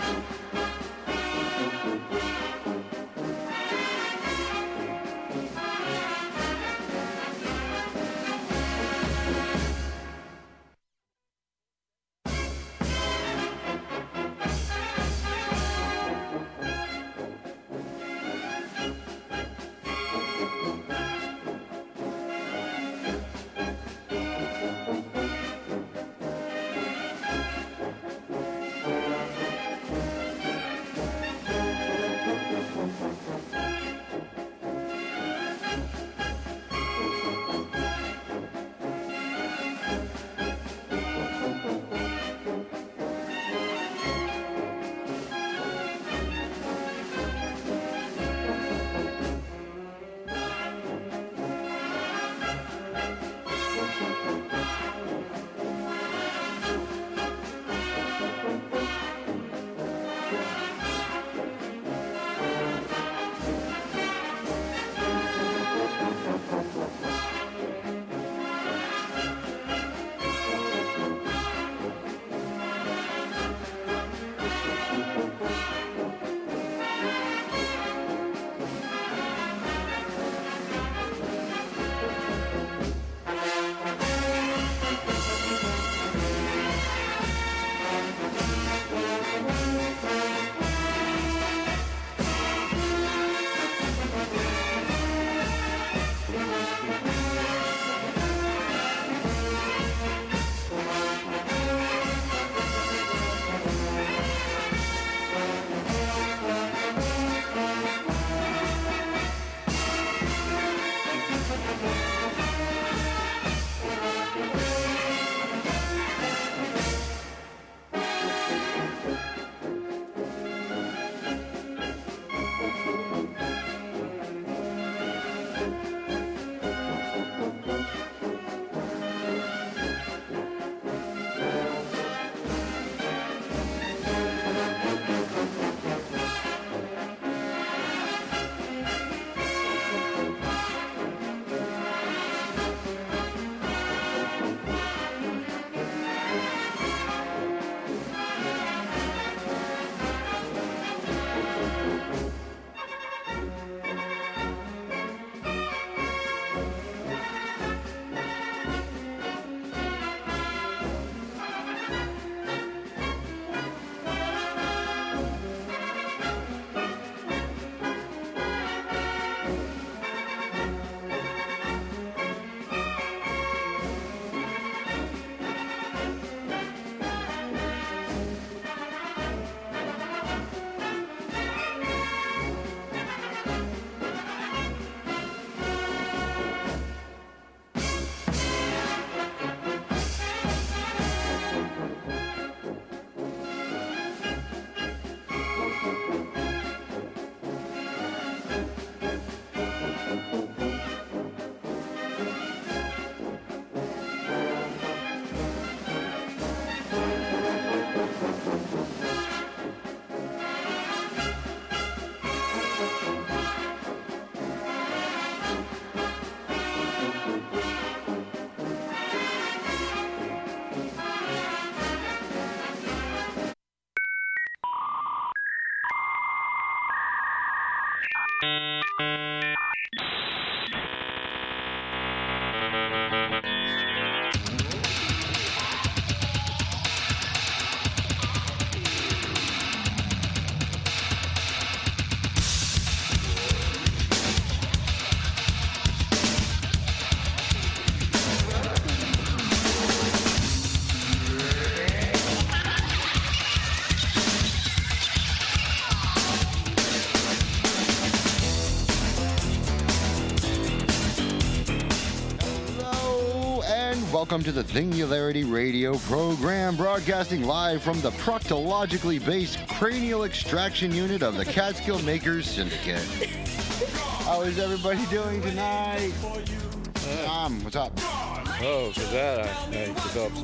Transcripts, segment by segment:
Welcome to the Singularity Radio program, broadcasting live from the proctologically based cranial extraction unit of the Catskill Makers Syndicate. How is everybody doing tonight? Tom, what's up? Oh, for that, I developed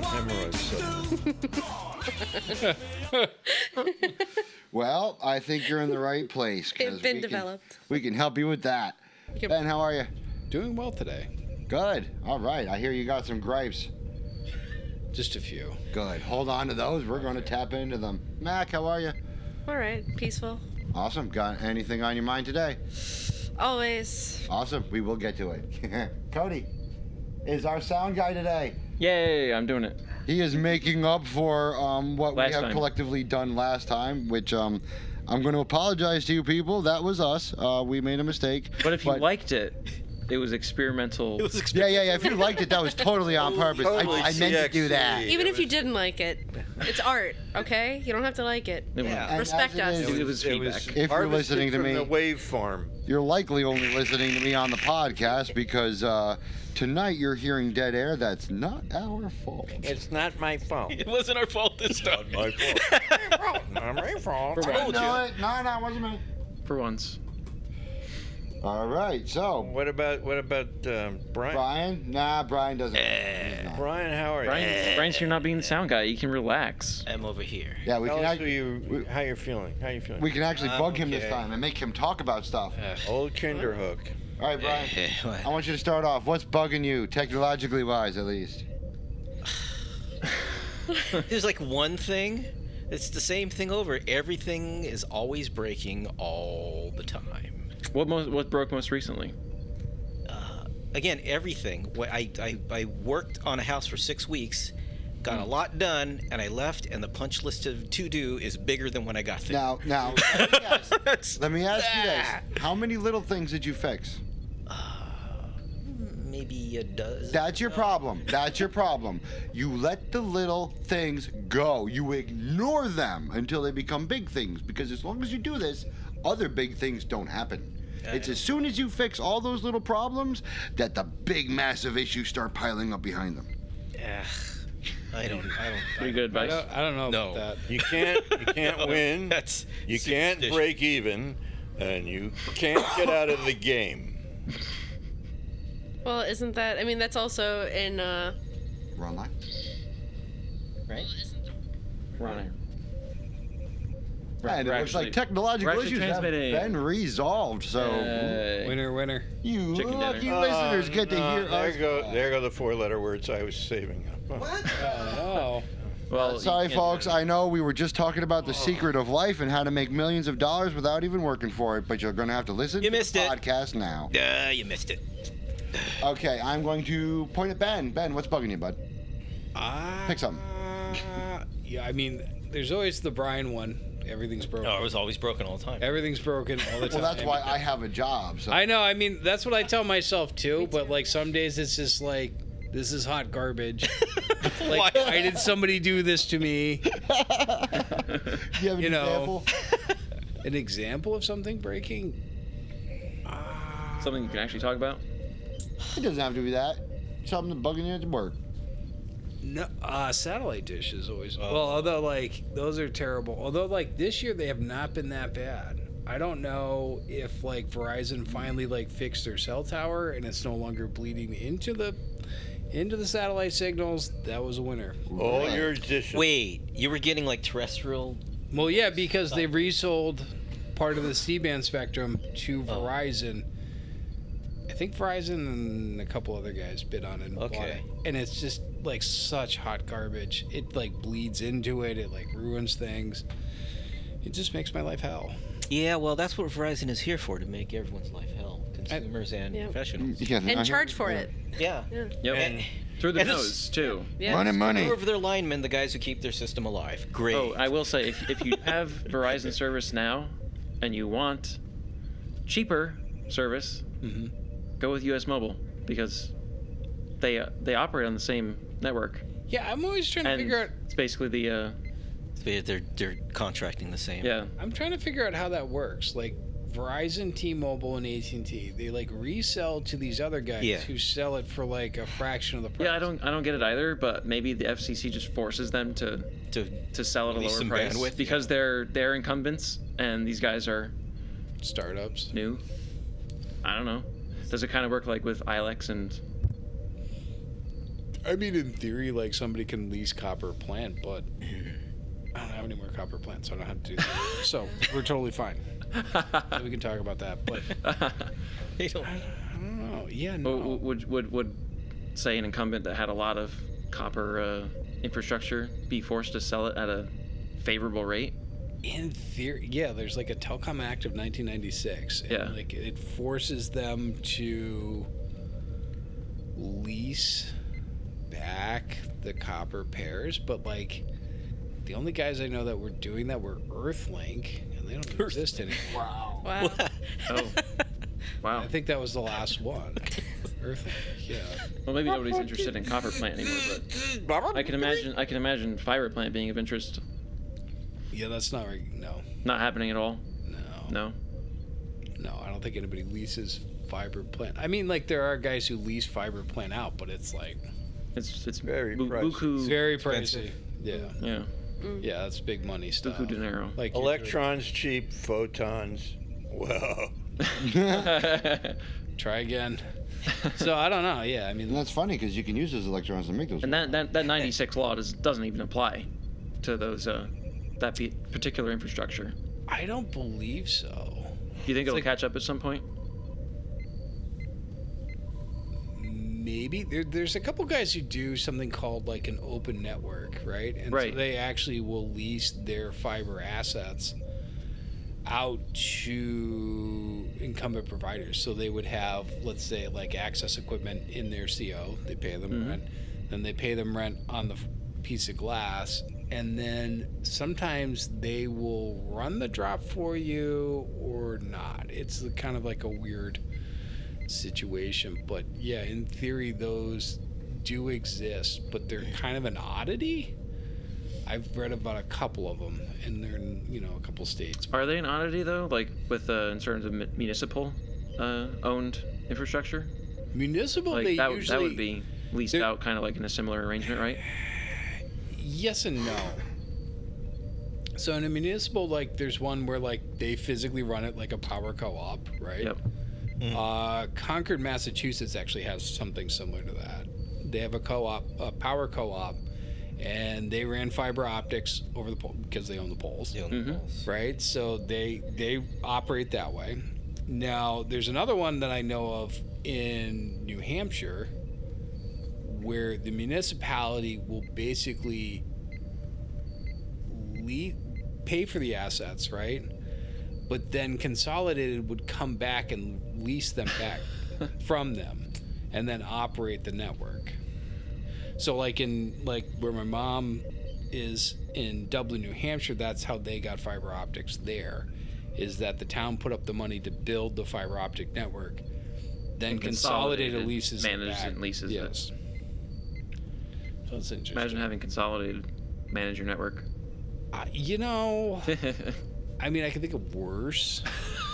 some hemorrhoids. Well, I think you're in the right place. It's been developed. We can help you with that. Ben, how are you? Doing well today. Good. All right. I hear you got some gripes. Just a few. Good. Hold on to those. We're going to tap into them. Mac, how are you? all right. Peaceful. Awesome. Got anything on your mind today? Always. Awesome. We will get to it. Cody is our sound guy today. Yay, I'm doing it. He is making up for what we Last have time. collectively done last time, which I'm going to apologize to you people. That was us. We made a mistake. But if you liked it, it was experimental. Yeah. If you liked it, that was totally on purpose. Totally I meant to do that. CXC. Even if you didn't like it, it's art, okay? You don't have to like it. Yeah. And Respect as it us. is, It was feedback. If you're harvested listening to from me, the waveform. you're likely only listening to me on the podcast because tonight you're hearing dead air. That's not our fault. It's not my fault. It wasn't our fault this time. My fault. Not my fault. For once. No, it wasn't me. For once. All right, so What about Brian? Brian? Nah, Brian doesn't. He's not. Brian, how are you? Brian's here not being the sound guy. You can relax. I'm over here. Yeah, we Tell can us actually, how you're feeling. How you feeling? we can actually I'm bug him this okay. time and make him talk about stuff. Old Kinderhook. All right, Brian. I want you to start off. What's bugging you, technologically wise, at least? There's like one thing. It's the same thing over. Everything is always breaking all the time. What broke most recently? Again, everything. I worked on a house for 6 weeks, got a lot done, and I left, and the punch list of to do is bigger than when I got there. Now, let me ask you this: how many little things did you fix? Maybe a dozen. That's your problem. That's your problem. You let the little things go. You ignore them until they become big things. Because as long as you do this, other big things don't happen. It's as soon as you fix all those little problems that the big, massive issues start piling up behind them. I don't. Pretty good advice. I don't know No. about that. You can't win. That's You can't superstition. break even, and you can't get out of the game. Well, isn't that? I mean, that's also in. We're online. Right? We're on here. And it We're looks like actually- technological we're actually issues have transmitting. been resolved. So Winner. you Chicken lucky dinner. listeners get to hear us. There go the four-letter words I was saving up. Oh. Well, Sorry, you can't- folks. I know we were just talking about the secret of life and how to make millions of dollars without even working for it, but you're going to have to listen You to missed the it. podcast now. You missed it. Okay, I'm going to point at Ben. Ben, what's bugging you, bud? Pick something. Yeah, I mean, there's always the Brian one. Everything's broken. No, it was always broken all the time. Everything's broken all the time. Well, that's why I have a job. So I know. I mean, that's what I tell myself too. But like some days, it's just like this is hot garbage. Like, why did somebody do this to me? you have an You know. example? An example of something breaking? Something you can actually talk about? It doesn't have to be that. Something bugging you at work. No, satellite dish is always. Well, although like those are terrible. Although like this year they have not been that bad. I don't know if like Verizon finally like fixed their cell tower and it's no longer bleeding into the satellite signals. That was a winner. All your dishes. Wait, you were getting like terrestrial? Well, yeah, because they resold part of the C-band spectrum to Verizon. I think Verizon and a couple other guys bid on it and bought Okay. it. And it's just like such hot garbage. It like bleeds into it. It like ruins things. It just makes my life hell. Yeah, well, that's what Verizon is here for, to make everyone's life hell, consumers and Yeah. professionals. Yeah, And charge for it. Yeah. Yep. And Through the and it's- nose, too. Yeah. Running money. who are their linemen, the guys who keep their system alive. Great. Oh, I will say, if you have Verizon service now and you want cheaper service, go with US Mobile because they operate on the same network. Yeah, I'm always trying to And figure out. it's basically the, They're contracting the same. yeah. I'm trying to figure out how that works. Like Verizon, T-Mobile, and AT&T, they like resell to these other guys Yeah. who sell it for like a fraction of the price. Yeah, I don't get it either, but maybe the FCC just forces them to sell at a Release lower some price bandwidth, because they're incumbents and these guys are Startups. new. I don't know. Does it kind of work like with ILEX and I mean, in theory, like somebody can lease copper plant, but I don't have any more copper plants, so I don't have to do that. So we're totally fine. So we can talk about that, but They don't. I don't know. Yeah, no. would say an incumbent that had a lot of copper infrastructure be forced to sell it at a favorable rate? In theory, yeah, there's like a Telecom Act of 1996. And Yeah. like it forces them to lease back the copper pairs, but like the only guys I know that were doing that were Earthlink, and they don't exist anymore. Wow. Oh, wow. I think that was the last one. Earthlink, yeah. Well, maybe nobody's interested in copper plant anymore, but I can imagine fiber plant being of interest. Yeah, that's not right. No, Not happening at all. no, No. I don't think anybody leases fiber plant. I mean, like there are guys who lease fiber plant out, but it's like It's Very pricey. buku. very Expensive. pricey. Yeah, Yeah. yeah, that's big money stuff. Buku dinero. Like Electrons cheap, photons. Well, try again. So I don't know. Yeah, I And mean, that's funny because you can use those electrons to make those. And that 96 law doesn't even apply to those particular infrastructure. I don't believe so. You think it'll like- catch up at some point? Maybe there's a couple guys who do something called like an open network, right? And Right. so they actually will lease their fiber assets out to incumbent providers. So they would have, let's say, like access equipment in their CO. They pay them rent. Then they pay them rent on the piece of glass. And then sometimes they will run the drop for you or not. It's kind of like a weird situation. But yeah, in theory, those do exist, but they're kind of an oddity. I've read about a couple of them, and they're in a couple states. Are they an oddity though? Like with in terms of municipal owned infrastructure? Municipal, Like they that usually would be leased they're- out kind of like in a similar arrangement, right? yes and no. So in a municipal, like there's one where like they physically run it like a power co-op, right? Yep. Concord, Massachusetts actually has something similar to that. They have a co-op, a power co-op, and they ran fiber optics over the pole because they own the poles, right? So they operate that way. Now there's another one that I know of in New Hampshire where the municipality will basically pay for the assets, right? But then Consolidated would come back and lease them back from them and then operate the network. So like where my mom is in Dublin, New Hampshire, that's how they got fiber optics there, is that the town put up the money to build the fiber optic network. Then And Consolidated leases it manages back. and leases yes. So it's interesting. Imagine having Consolidated manage your network. I mean, I can think of worse.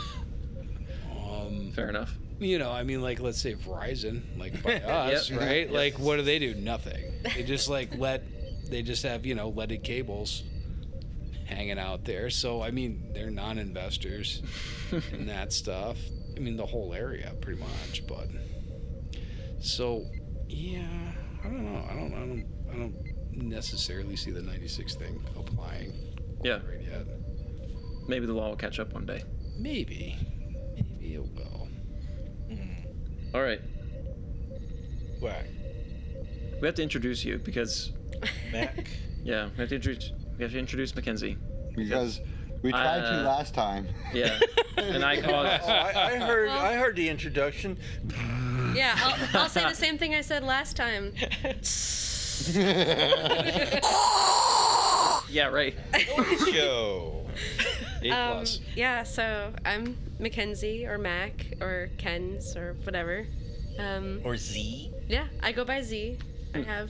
Fair enough. I mean, like, let's say Verizon, like by us, Yep. right? Yep. Like, what do? Nothing. They just they just have, leaded cables hanging out there. So, I mean, they're non-investors in that stuff. I mean, the whole area, pretty much. But so, yeah, I don't know. I don't necessarily see the 96 thing applying Yeah. right yet. Maybe the law will catch up one day. Maybe it will. All right. Why? We have to introduce you because Mac? yeah, we have to introduce Mackenzie. Because we tried to last time. Yeah. And I caused I heard the introduction. Yeah, I'll say the same thing I said last time. yeah, right. Show. A+. Yeah, so I'm Mackenzie or Mac or Kens or whatever. Or Z? Yeah, I go by Z. I have.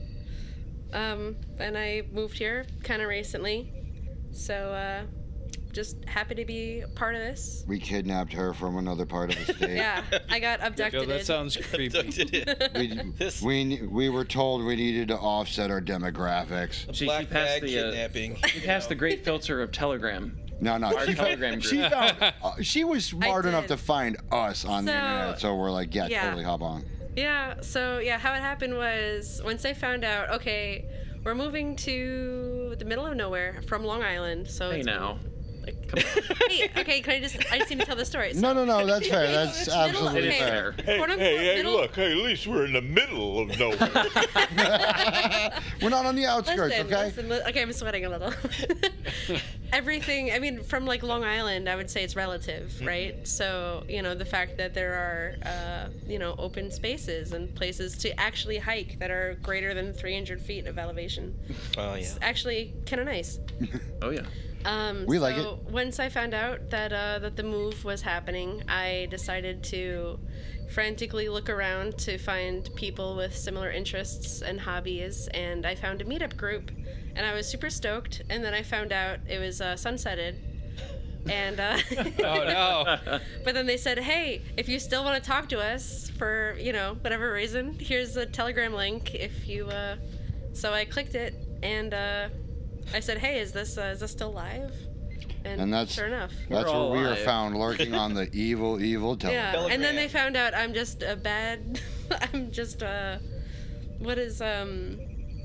And I moved here kind of recently. So, just happy to be a part of this. We kidnapped her from another part of the state. Yeah, I got abducted. Yo, that sounds creepy. We were told we needed to offset our demographics. She Black passed bag the kidnapping. she passed the great filter of Telegram. No, Our she Telegram she group. found. She was smart enough did. to find us on the So, internet, so we're like, yeah, yeah. totally hop on. Yeah, so yeah, how it happened was once I found out, okay, we're moving to the middle of nowhere from Long Island. So Hey it's now. Hey, okay, I just need to tell the story. No, that's fair. That's absolutely It is fair. fair. Hey, Quote, unquote, hey, middle- look, hey, at least we're in the middle of nowhere. We're not on the outskirts, okay? Okay, I'm sweating a little. Everything, I mean, from like Long Island, I would say it's relative, right? So, the fact that there are, open spaces and places to actually hike that are greater than 300 feet of elevation. Oh, yeah. It's actually kind of nice. Oh yeah. We like So once I found out that the move was happening, I decided to frantically look around to find people with similar interests and hobbies, and I found a meetup group, and I was super stoked. And then I found out it was sunsetted, and Oh no. but then they said, hey, if you still want to talk to us for whatever reason, here's a Telegram link. If you so I clicked it, and I said, hey, is this still live? And that's sure enough. That's We're all where we are alive. found lurking on the evil telegram. Yeah, and then they Telegram. found out I'm just a bad. I'm just what is the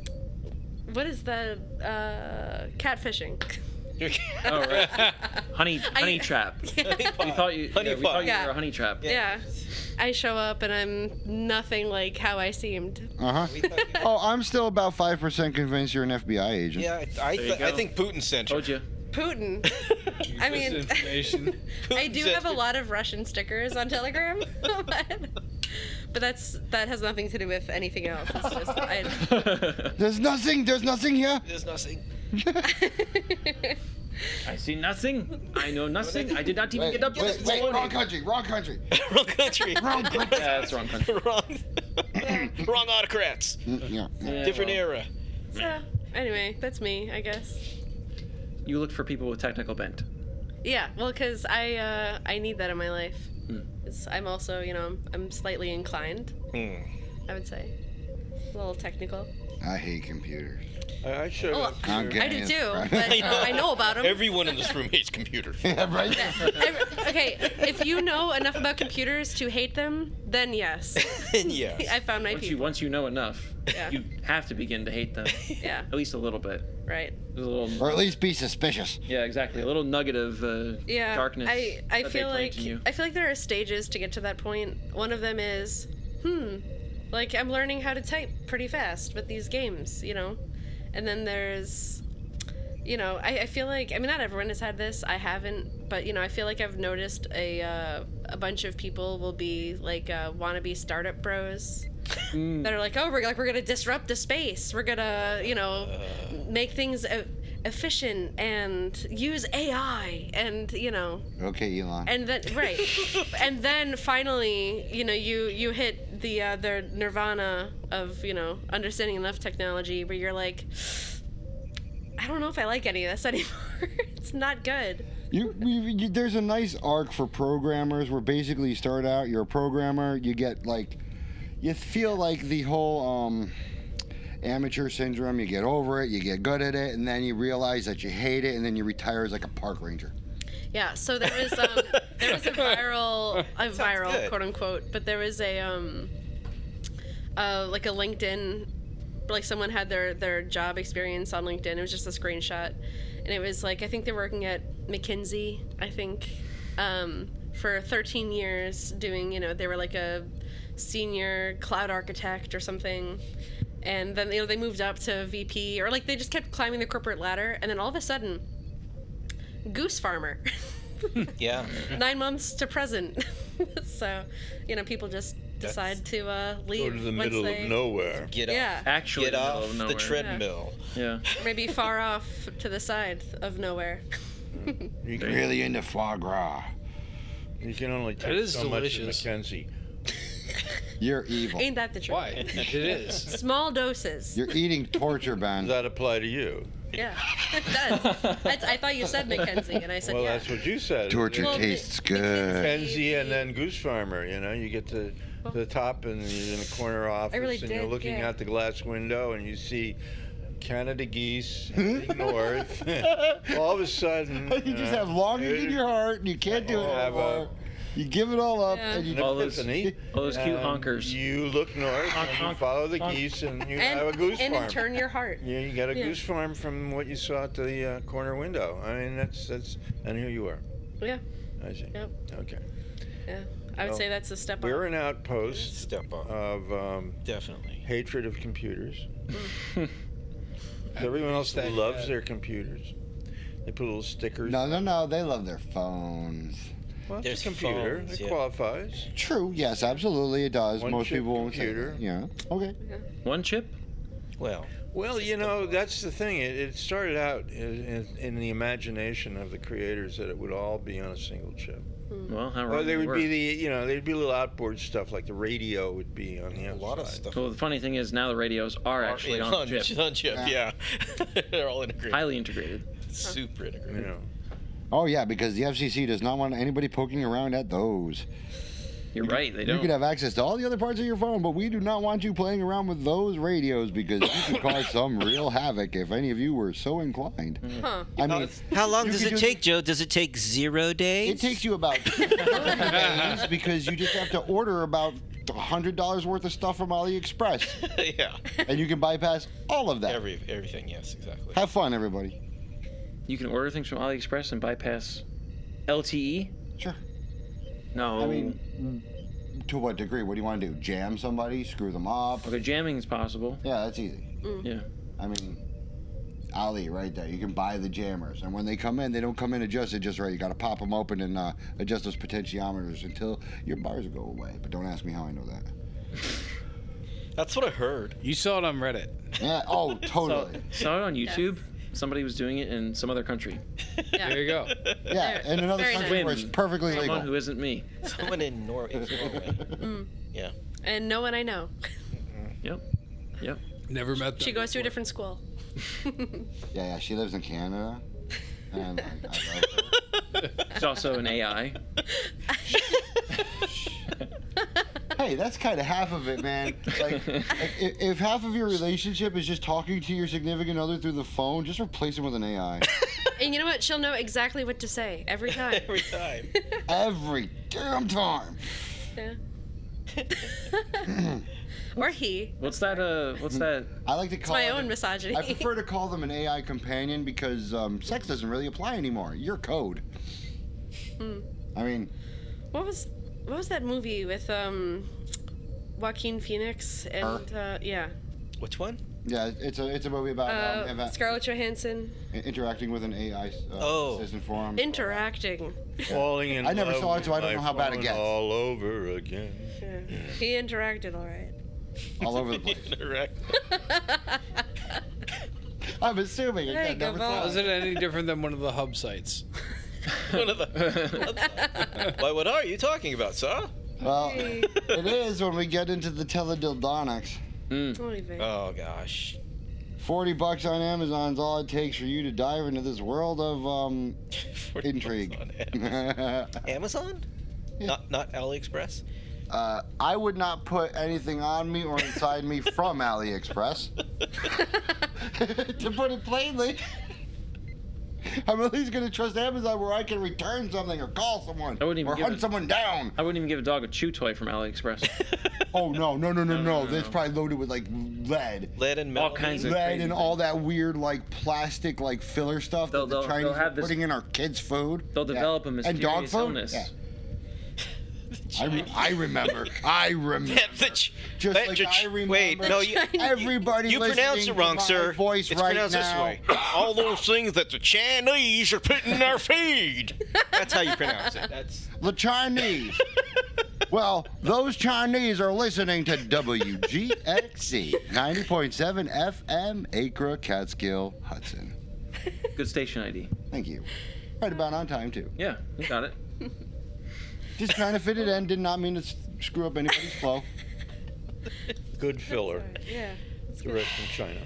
catfishing? Oh right. Honey trap. We thought you. Honey we pot. thought you Yeah. were a honey trap. Yeah, I show up and I'm nothing like how I seemed. Uh-huh. We thought- Oh, I'm still about 5% convinced you're an FBI agent. yeah, There you I go. think Putin sent her. Told you. Putin. I mean, Misinformation. I do have a lot of Russian stickers on Telegram, but that has nothing to do with anything else. It's just There's nothing here. There's nothing. I see nothing. I know nothing. I did not even get up this morning. wrong country. Wrong country. Yeah, that's wrong country. Wrong autocrats. Yeah. Yeah, Different well, era. So anyway, that's me, I guess. You look for people with technical bent. Yeah, well, because I need that in my life. 'Cause I'm also, I'm slightly inclined, I would say. A little technical. I hate computers. I showed Well, up I'm here. getting I do it, too, right? but I know about them. Everyone in this room hates computers. Yeah, right? Okay, if you know enough about computers to hate them, then yes. Yes. I found my people. Once you know enough, Yeah. you have to begin to hate them. Yeah, At least a little bit. right. There's a little. Or at least be suspicious. Yeah, exactly. A little nugget of Yeah, darkness. I that feel they like plant in you. I feel like there are stages to get to that point. One of them is, like I'm learning how to type pretty fast with these games, and then there's, I feel like, I mean, not everyone has had this. I haven't, but I feel like I've noticed a bunch of people will be like wannabe startup bros. That are like, oh, we're gonna disrupt the space. We're gonna, make things efficient and use AI, and Okay, Elon. and then right, and then finally, you hit the nirvana of understanding enough technology where you're like, I don't know if I like any of this anymore. It's not good. There's a nice arc for programmers where basically you start out, you're a programmer, you get like, you feel like the whole amateur syndrome, you get over it, you get good at it, and then you realize that you hate it, and then you retire as like a park ranger. Yeah, so there was a viral good. quote unquote, but there was a like a LinkedIn, like someone had their job experience on LinkedIn. It was just a screenshot, and it was like, I think they're working at McKinsey, I think, for 13 years doing, they were like a senior cloud architect or something, and then they moved up to VP, or like they just kept climbing the corporate ladder, and then all of a sudden, goose farmer. Yeah. 9 months to present. So, people just decide to leave Go to the once middle they of nowhere. Get Yeah. off. Actually, Get in the middle off of the nowhere. treadmill. Yeah. maybe far off to the side of nowhere. You can, Really into foie gras. you can only take is so delicious. much of Mackenzie. You're evil. Ain't that the truth? Why? It is. Small doses. You're eating torture, Does Ben. that apply to you? Yeah, it does. I thought you said Mackenzie, and I said Well, yeah. that's what you said. Torture Well, tastes McKinsey- good. Mackenzie and then Goose Farmer, you get to the top and you're in a corner office really and you're did, looking yeah. out the glass window and you see Canada geese heading north. All of a sudden, You just have longing in your heart, and you can't do it have anymore. You give it all up, Yeah. and you All those, Epiphany. all those cute and honkers. You look north, and you honk, follow the honk. geese, and you And, have a goose and farm. in turn, your heart. Yeah, you got a Yeah. goose farm from what you saw at the corner window. I mean, that's, and here you are. Yeah. I see. Yep. Okay. Yeah. I would Well, say that's a step We're up. an outpost Step up. of Definitely. hatred of computers. Everyone else that loves yet. their computers. They put little stickers. No. They love their phones. Well, it's There's a computer. phones, It yeah. qualifies. True. Yes, absolutely, it does. One Most chip people won't say computer. that. Yeah. Okay. One chip? Well, Well, you know, that's the thing. It started out in the imagination of the creators that it would all be on a single chip. Well, how Well, wrong there you would be were. there'd be little outboard stuff like the radio would be on the a outside. lot of stuff. Well, the funny thing is now the radios are actually on chip. On chip, yeah. They're all integrated. Highly integrated. Super You integrated. know. Oh yeah, because the FCC does not want anybody poking around at those. You're right, they You don't. could have access to all the other parts of your phone, but we do not want you playing around with those radios because you could cause some real havoc if any of you were so inclined. Huh. I mean, How long you does could it do- take, Joe? Does it take 0 days? It takes you about 30 days because you just have to order about $100 worth of stuff from AliExpress, Yeah. and you can bypass all of that. Everything, yes, exactly. Have fun, everybody. You can order things from AliExpress and bypass LTE? Sure. No. I mean, to what degree? What do you want to do? Jam somebody? Screw them up? okay, jamming is possible. Yeah, that's easy. Yeah. I mean, Ali, right there. You can buy the jammers, and when they come in, they don't come in adjusted just right. You got to pop them open and adjust those potentiometers until your bars go away. But don't ask me how I know that. That's what I heard. You saw it on Reddit. Yeah. Oh, totally. Saw it on YouTube. Somebody was doing it in some other country. Yeah. There you go. Yeah, in another Very country nice. where it's perfectly Someone legal. who isn't me. Someone in Norway. Yeah. And no one I know. Yep. Yep. Never met them. She goes to a before. different school. Yeah, she lives in Canada, and I love her. It's also an AI. Hey, that's kind of half of it, man. Like, if half of your relationship is just talking to your significant other through the phone, just replace him with an AI. And you know what? She'll know exactly what to say every time. Every time. Every damn time. Yeah. Or he. What's that? What's that? I like to call my it- own misogyny. I prefer to call them an AI companion because sex doesn't really apply anymore. You're code. I mean, What was that movie with Joaquin Phoenix and yeah, Which one? yeah, it's a movie about Scarlett Johansson interacting with an AI Oh. assistant for him. interacting. Falling in I never love saw it, so I don't with know my how bad it phone gets. All over again. Yeah. He interacted all right. all over the place. Interact. I'm assuming. There you Again, go, never Paul. saw Was it any different than one of the hub sites? One of the. Why? What are you talking about, sir? Well, it is when we get into the teledildonics. Oh gosh. $40 on Amazon's all it takes for you to dive into this world of intrigue. Amazon? Not AliExpress? I would not put anything on me or inside me from AliExpress. To put it plainly, I'm at least going to trust Amazon where I can return something or call someone I wouldn't even or give hunt it- someone down. I wouldn't even give a dog a chew toy from AliExpress. Oh, no. no, That's no. probably loaded with, like, lead. Lead and metal. All kinds of- Lead crazy and all that weird, like, plastic, like, filler stuff that the They'll Chinese have are this- putting in our kids' food. They'll develop a And mysterious dog food? illness. Yeah. I remember. Just like I remember. Wait, no, you, Everybody you pronounce listening it wrong, to my sir. voice It's right pronounced now. this way. All those things that the Chinese are putting in our feed. That's how you pronounce it. That's. The Chinese. Well, those Chinese are listening to WGXC 90.7 FM, Acre, Catskill, Hudson. Good station ID. Thank you. Right about on time, too. Yeah, you got it. Just trying to fit it in. Did not mean to screw up anybody's flow. Good filler. Yeah. That's good. Direct from China.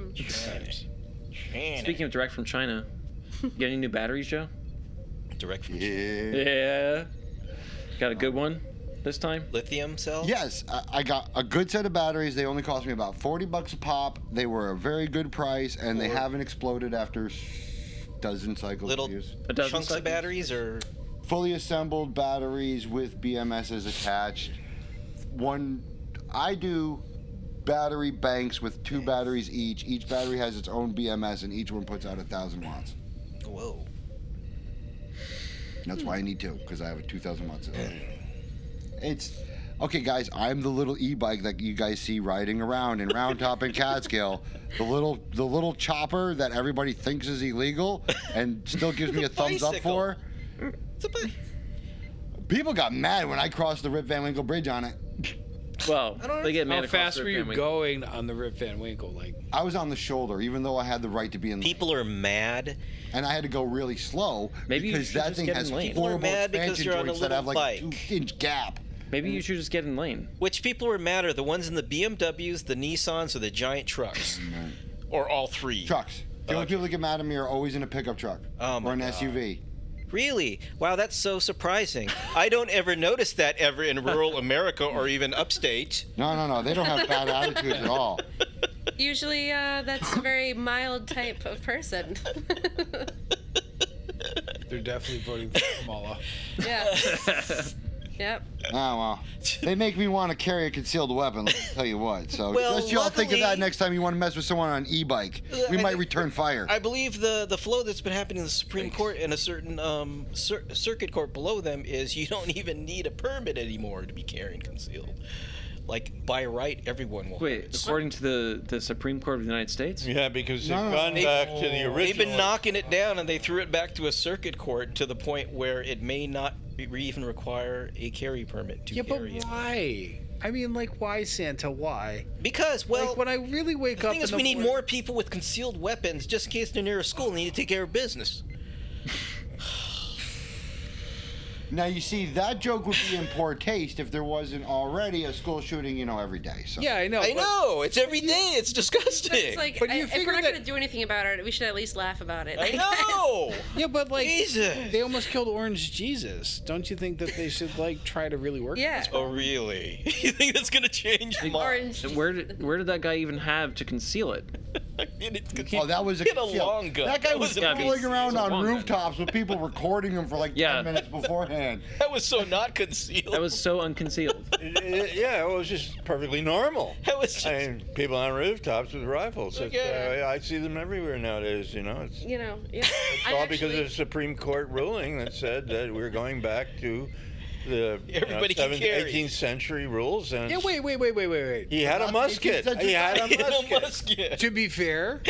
Speaking of direct from China, you got any new batteries, Joe? Direct from Yeah. Yeah. Got a good one this time? lithium cells. Yes, I got a good set of batteries. They only cost me about $40 a pop. They were a very good price, and they haven't exploded after dozen cycles Little of use. A dozen chunks cycles? of batteries or fully assembled batteries with BMSs attached. I do battery banks with 2 batteries each. Each battery has its own BMS, and each one puts out 1,000 watts. Whoa. That's why I need 2, because I have a 2,000 watts. It's okay, guys. I'm the little e-bike that you guys see riding around in Round Top and Catskill. The little chopper that everybody thinks is illegal and still gives me a thumbs up for. It's a bike. People got mad when I crossed the Rip Van Winkle Bridge on it. Well, they get mad How across fast the were you family. going on the Rip Van Winkle? Like, I was on the shoulder, even though I had the right to be in lane. People are mad. And I had to go really slow Maybe you because should that just thing get has in lane. People are horrible mad because expansion you're on a joints that have little like a bike. 2-inch gap. Maybe you should just get in lane. Which people are mad are the ones in the BMWs, the Nissans, or the giant trucks, or all 3. Trucks. The only people that get mad at me are always in a pickup truck Oh my or an God. SUV. Really? Wow, that's so surprising. I don't ever notice that ever in rural America or even upstate. No. They don't have bad attitudes at all. Usually, that's a very mild type of person. they're definitely voting for Kamala. Yeah. Yep. Oh, well. They make me want to carry a concealed weapon, let me tell you what. So Well, just y'all think of that luckily- next time you want to mess with someone on an e-bike. We I might think- return fire. I believe the flow that's been happening in the Supreme Court and a certain circuit court below them is you don't even need a permit anymore to be carrying concealed. Like, by right, everyone will have Wait, it. according to the Supreme Court of the United States? Yeah, because they've No. gone back to the original. They've been knocking it down, and they threw it back to a circuit court to the point where it may not even require a carry permit to Yeah, but carry it. why? I mean, like, why, Santa? Why? Because, well, Like, when I really wake the up thing in is, the we need morning- more people with concealed weapons just in case they're near a school and need to take care of business. Now, you see, that joke would be in poor taste if there wasn't already a school shooting, every day. So. Yeah, I know. I but- know, it's every day. It's disgusting. But it's like, But you if figure we're not that- going to do anything about it, we should at least laugh about it. I know. Yeah, but like, Jesus. they almost killed Orange Jesus. Don't you think that they should like try to really work? on Yeah. this? Oh, really? You think that's gonna change minds? Orange. Where did that guy even have to conceal it? I mean, Oh, that was a Hit a concealed- long gun. That guy was That was fooling around it's a on long gun. rooftops with people recording him for like 10 minutes beforehand. That was so not concealed. That was so unconcealed. Yeah, well, it was just perfectly normal. That was just. I mean, people on rooftops with rifles. It's, Okay. I see them everywhere nowadays. It's Yeah. all because of the Supreme Court ruling that said that we're going back to the Everybody can 7th, carry. 18th century rules. And Yeah, wait. he had a musket. He had a Hit a musket. musket. To be fair,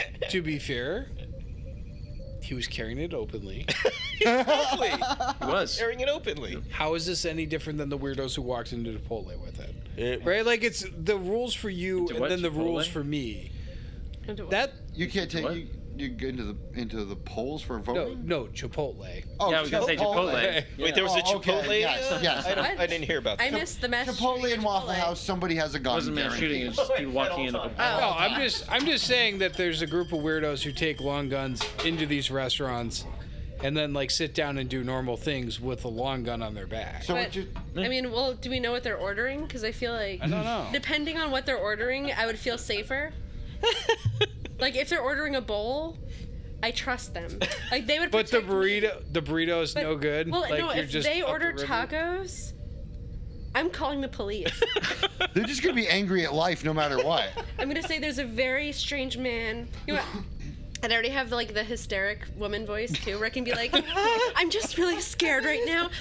he was carrying it openly. Exactly. He was. Airing it openly. How is this any different than the weirdos who walked into Chipotle with it? It- Right? Like, it's the rules for you Into and what, then the rules Chipotle? for me. That. That You can't take What? you go into the polls for voting. no Chipotle. Oh, Yeah, I was gonna say Chipotle. Wait, there was a Oh, okay. Chipotle? Yes. I didn't hear about that. I missed the mass Chipotle shooting and at Waffle Chipotle. House. Somebody has a gun. It wasn't mass shooting. It was just you walking in. Oh. No, I'm just saying that there's a group of weirdos who take long guns into these restaurants and then like sit down and do normal things with a long gun on their back. So But, it just, I mean, well, do we know what they're ordering? Because I feel like I don't know. depending on what they're ordering, I would feel safer. Like if they're ordering a bowl, I trust them. Like they would. But the protect me. burrito is But- no good. Well, like, no. you're If just they up the order river. tacos, I'm calling the police. they're just gonna be angry at life no matter what. I'm gonna say there's a very strange man. You know what? And I already have like the hysteric woman voice too, where I can be like, "I'm just really scared right now.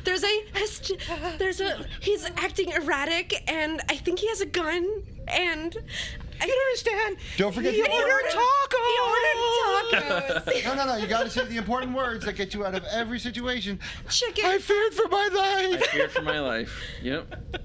He's acting erratic, and I think he has a gun, and I don't understand. Don't forget he the ordered tacos. No. You gotta say the important words that get you out of every situation. Chicken. I feared for my life. Fear for my life. Yep.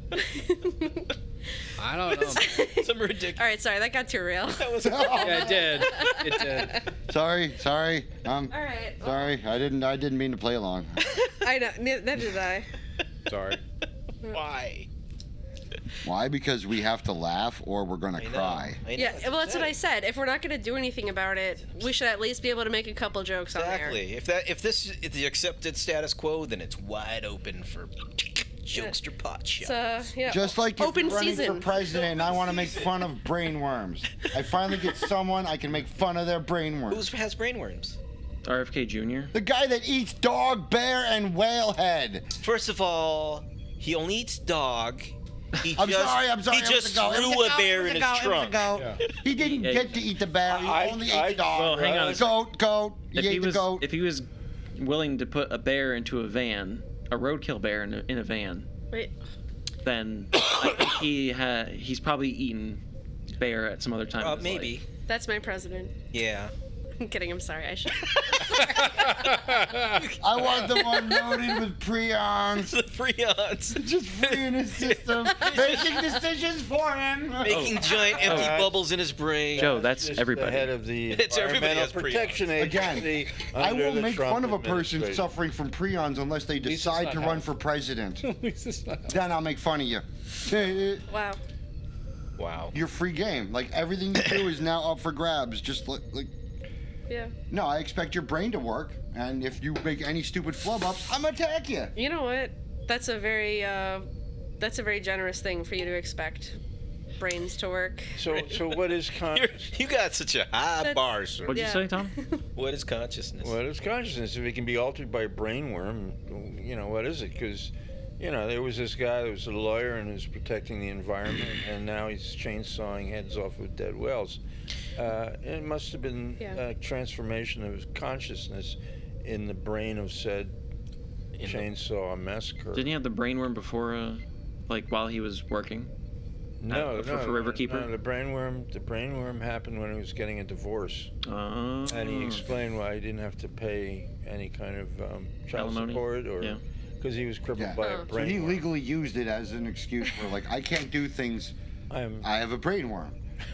I don't know. Some ridiculous. All right, sorry, that got too real. Yeah, it did. It did. Sorry. All right. Sorry. I didn't mean to play along. I know. Neither did I. Sorry. Why? Why? Because we have to laugh or we're gonna cry. I know, Yeah, well, that's what I said. If we're not going to do anything about it, we should at least be able to make a couple jokes on there. Exactly. If this is the accepted status quo, then it's wide open for jokester pot shot. So, yeah. Just like if Open you're running season. for president and I want to make fun of brainworms. I finally get someone I can make fun of their brainworms. Who has brainworms? RFK Jr. The guy that eats dog, bear, and whale head. First of all, he only eats dog. He I'm just, sorry. He It was just a go. It was threw a a go. bear It was in a his go. It was a trunk. go. He didn't get to eat the bear. He only ate the dog. Well, hang on a second. Goat. He If ate he the was goat. if he was willing to put a bear into a van, a roadkill bear in a van, Wait. then I think he's probably eaten bear at some other time. in his Maybe. life. That's my president. Yeah. I'm kidding. I'm sorry. I should. I want the one loaded with prions. The Freons. Just free in his system, making decisions for him. Making giant empty bubbles in his brain. Joe, that's Just everybody. The head of the It's everybody Environmental has Protection Agency. Again, I under will the make Trump fun of a person administration. suffering from prions unless they least it's decide not to run health. for president. Lisa's not- Then I'll make fun of you. Wow. Wow. You're free game. Like everything you do is now up for grabs. Just like Yeah. no, I expect your brain to work, and if you make any stupid flub ups, I'm gonna attack you. You know what? That's a very generous thing for you to expect. Brains to work. So what is You got such a high That's- bar, sir. What'd you Yeah. say, Tom? What is consciousness? What is consciousness? If it can be altered by a brainworm, what is it? Because, there was this guy that was a lawyer and was protecting the environment, and now he's chainsawing heads off of dead whales. It must have been Yeah. a transformation of consciousness in the brain of said chainsaw massacre. Didn't he have the brainworm before, while he was working? No, for Riverkeeper? No, the brainworm happened when he was getting a divorce. And he explained why he didn't have to pay any kind of child Alimony? support or Yeah. because he was crippled Yeah. by a Oh. So he brainworm. legally used it as an excuse for I can't do things. I have a brainworm.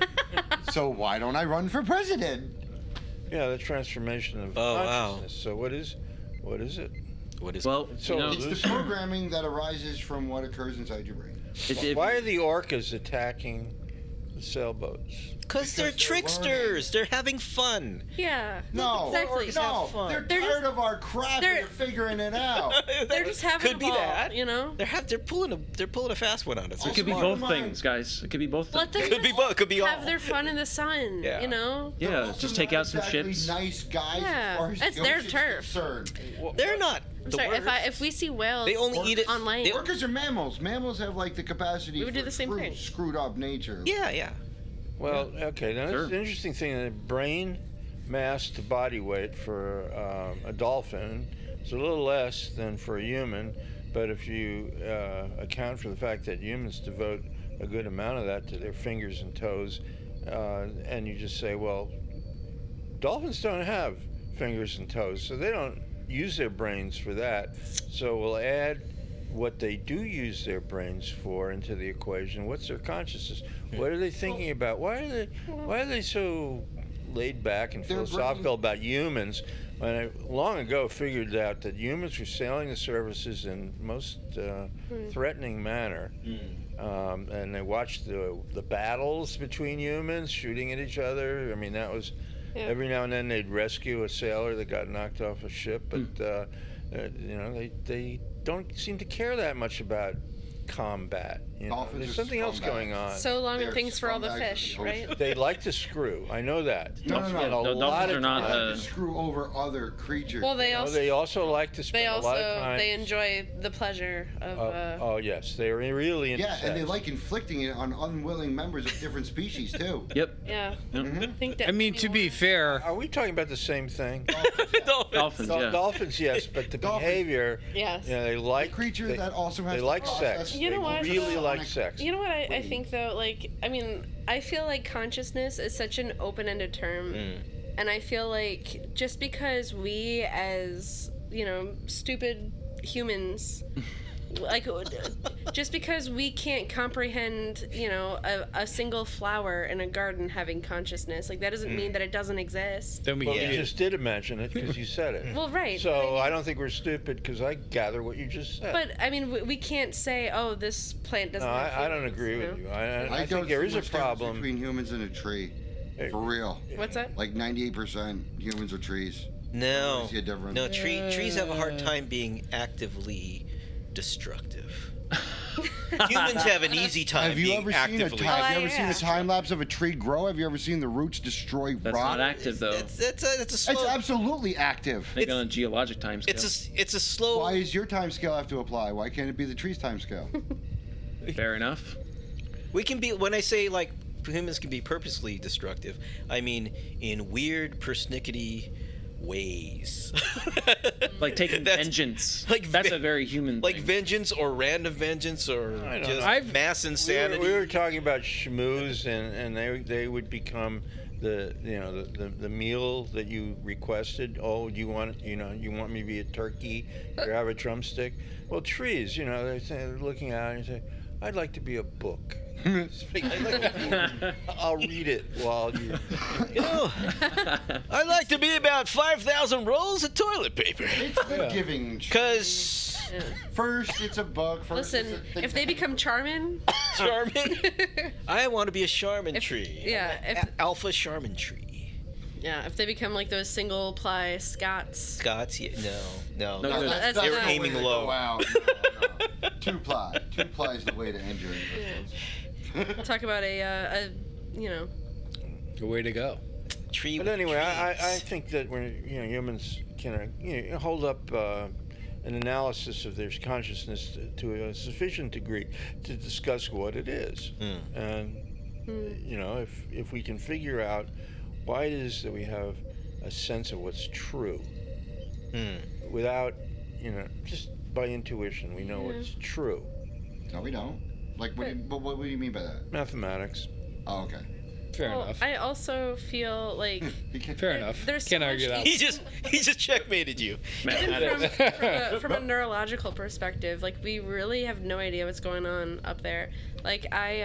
So why don't I run for president? Yeah, the transformation of Oh, wow. consciousness. So what is it? What is Well, So you know, It's the programming that arises from what occurs inside your brain. Why are the orcas attacking the sailboats? Because they're they're tricksters. They're having fun. Yeah. No, Exactly. no, fun. they're They're tired just- of our crap. they're- They're figuring it out. They're just having Could a be ball, that. They're pulling a fast one on us. it could be Smart. both Come on. things, guys. It could be both Let things. them Could be both. Could be all. have their fun in the sun. Yeah. Yeah, They're just also take not out some exactly ships. Nice guys. Yeah, as far as that's the their ocean's turf. concerned. They're not. I'm the sorry. worst. If we see whales, They only eat it on land. they- Orcas are mammals. Mammals have the capacity We would for do the same thing. screwed up nature. Yeah. Well, okay, now that's Sure. an interesting thing. The brain mass to body weight for a dolphin is a little less than for a human, but if you account for the fact that humans devote a good amount of that to their fingers and toes, and you just say, well, dolphins don't have fingers and toes, so they don't use their brains for that. So we'll add what they do use their brains for into the equation. What's their consciousness? What are they thinking about? Why are they so laid back and Their philosophical about humans? When I long ago figured out that humans were sailing the surfaces in most threatening manner, and they watched the battles between humans shooting at each other. I mean, that was every now and then they'd rescue a sailor that got knocked off a ship, but they don't seem to care that much about combat. Dolphins There's are something else scumbags. going on. So long They're and things for all the scumbags of fish, the ocean. right? They like to screw. I know that. No, Yeah, And a dolphins lot are of not, times- Screw over other creatures. Well, they Oh, also they also like to spend a lot of time. they enjoy the pleasure of. Oh yes, they're really into yeah, and they sex. like inflicting it on unwilling members of different species too. Yep. Yeah. Yep. I think that. I mean, to be fair, Are we talking about the same thing? Dolphins, yeah. Dolphins, yes, but the Dolphins. behavior. Yes. They like creature they, that also has They to like process. sex. You know they what, really though? like sex. You know what I think though, I feel consciousness is such an open-ended term, and I feel like just because we as stupid humans. Just because we can't comprehend, a single flower in a garden having consciousness, that doesn't mean that it doesn't exist. then we Well, get you just did imagine it because you said it. Well, right. So I don't think we're stupid because I gather what you just said. But I mean, we can't say, "Oh, this plant doesn't." no, have I don't feelings," agree with you. I I think don't there see is a much difference problem. between humans and a tree. For real. What's that? 98% humans are trees. No. I see a difference. No, trees have a hard time being actively destructive. Humans have an easy time Have you being ever seen a actively. have you Oh, ever seen yeah. a time lapse of a tree grow? Have you ever seen the roots destroy That's rock? not active though. That's a slow. It's absolutely active. Maybe on a geologic time scale. It's a slow. Why does your time scale have to apply? Why can't it be the tree's time scale? Fair enough. We can be, when I say like humans can be purposely destructive, I mean in weird persnickety ways. Like taking That's- vengeance. like That's ve- a very human like thing. vengeance or random vengeance or I don't just know. mass insanity. We were talking about schmooze, and they would become the the meal that you requested. Oh, you want me to be a turkey or have a drumstick? Well, trees, they're looking at it and say, I'd like to be a book. I'll read it while you. I'd like to be about 5,000 rolls of toilet paper. It's the giving. Because First, it's a bug. First, Listen, it's a thing. if they become Charmin, Charmin, I want to be a Charmin If- tree. yeah, if- Alpha Charmin tree. yeah, if they become like those single ply Scots. Scots, yeah, no. No, No, good. That's not They were the way aiming to low. go out. No. Two ply. Two ply is the way to end your English. Talk about a Good way to go. Tree. But with anyway, I trees. think that when humans can hold up an analysis of their consciousness to a sufficient degree to discuss what it is, and if we can figure out why it is that we have a sense of what's true, without just by intuition we know what's true. No, we don't. Like, what do you mean by that? Mathematics. Oh, okay. Fair well, enough. I also feel like Fair enough. there's so Can't argue much- that. He just checkmated you. from a neurological perspective, like we really have no idea what's going on up there. Like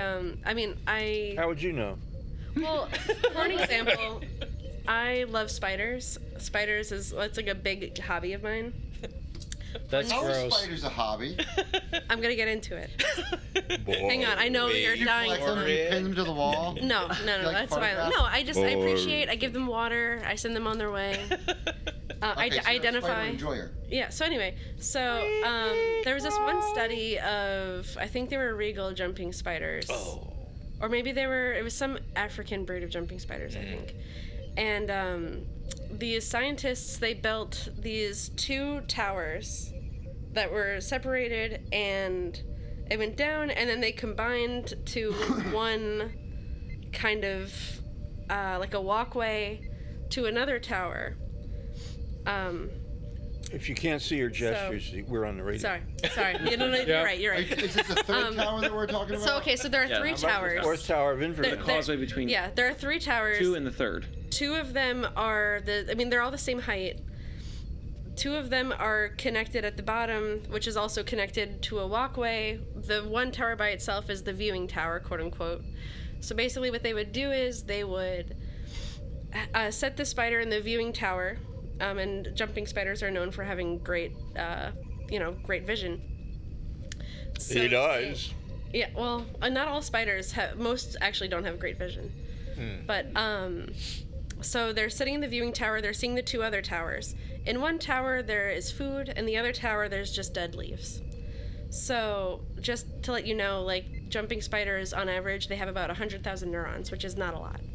How would you know? well, for an example, I love spiders. Spiders that's like a big hobby of mine. That's How is gross. spiders a hobby? I'm gonna get into it. Hang on, I know you're You dying collect to them and you learn. pin them to the wall? No, Like that's fine. photographs? No, I appreciate. I give them water. I send them on their way. I Okay, so you're a identify. spider enjoyer. Yeah. So anyway, there was this one study of I think they were regal jumping spiders. Oh. Or maybe it was some African breed of jumping spiders, I think. And these scientists, they built these two towers that were separated, and it went down, and then they combined to one kind of like a walkway to another tower. If you can't see your gestures, we're on the radio. Sorry. You're right. You're right. Is this the third tower that we're talking about? So okay, so there are Yeah, three how about the towers. Fourth tower of inversion. There- Causeway between Yeah, there are three towers. 2 and the 3rd. Two of them are they're all the same height. Two of them are connected at the bottom, which is also connected to a walkway. The one tower by itself is the viewing tower, quote unquote. So basically what they would do is they would set the spider in the viewing tower, and jumping spiders are known for having great vision. So 8 eyes. yeah, well, not all spiders have. Most actually don't have great vision. But so they're sitting in the viewing tower. They're seeing the two other towers. In one tower there is food, and the other tower there's just dead leaves. So just to let you know, like jumping spiders on average, they have about 100,000 neurons, which is not a lot.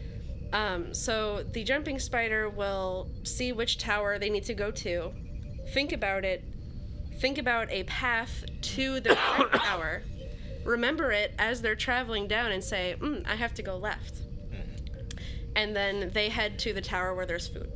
So the jumping spider will see which tower they need to go to, think about it, think about a path to the right tower, remember it as they're traveling down and say, I have to go left. And then they head to the tower where there's food.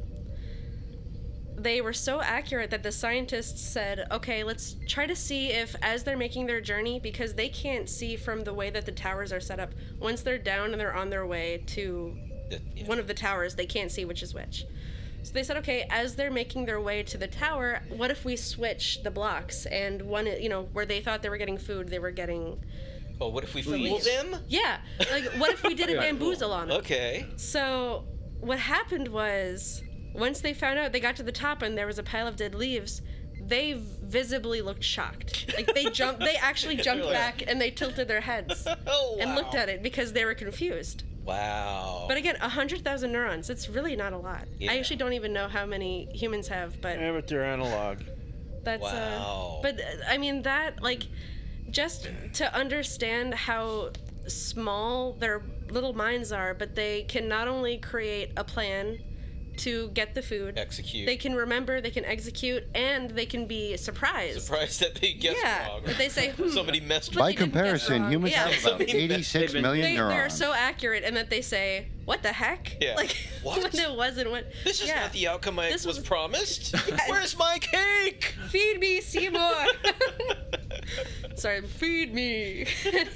They were so accurate that the scientists said, okay, let's try to see if as they're making their journey, because they can't see from the way that the towers are set up, once they're down and they're on their way to one of the towers, they can't see which is which. So they said, okay, as they're making their way to the tower, what if we switch the blocks? And one, where they thought they were getting food, they were getting... Oh, what if we fool them? Yeah, like what if we did a bamboozle on them? Okay. So what happened was, once they found out, they got to the top and there was a pile of dead leaves, they visibly looked shocked. Like they actually jumped back and they tilted their heads Oh, and wow. looked at it because they were confused. Wow. But again, 100,000 neurons, it's really not a lot. Yeah. I actually don't even know how many humans have, but Yeah, but they're analog. that's Wow. but I mean that, like, just to understand how small their little minds are, but they can not only create a plan to get the food, Execute. they can remember, they can execute, and they can be surprised. Surprised that they guessed Yeah, wrong. that they say, Somebody messed But By they didn't guess comparison, wrong. humans Yeah. have about 86 million They're neurons. so accurate, and that they say, "What the heck?" Yeah. Like What? when it wasn't what. This is yeah. not the outcome I This was was- promised. Where's my cake? Feed me, Seymour. Sorry, feed me.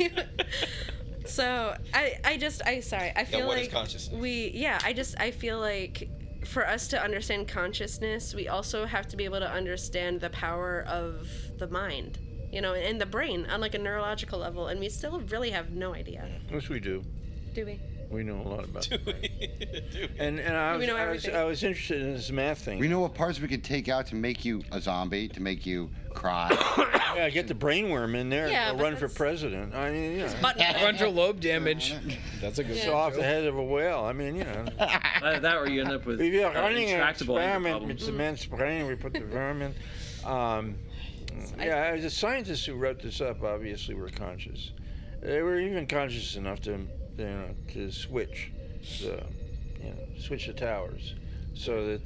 So I feel what is like consciousness? I feel like for us to understand consciousness, we also have to be able to understand the power of the mind, and the brain on like a neurological level, and we still really have no idea. Yes, we do. Do we? We know a lot about Do it. we? And We know everything. I was interested in this math thing. We know what parts we can take out to make you a zombie, to make you cry. Yeah, get the brainworm in there Yeah, and but run for that's- president. I mean, Frontal lobe damage. That's a good so off the head of a whale. I mean, That or you end up with if you're running an intractable anger experiment problems. with the man's brain, we put the vermin. Yeah, the scientists who wrote this up obviously were conscious. They were even conscious enough to switch the towers, so that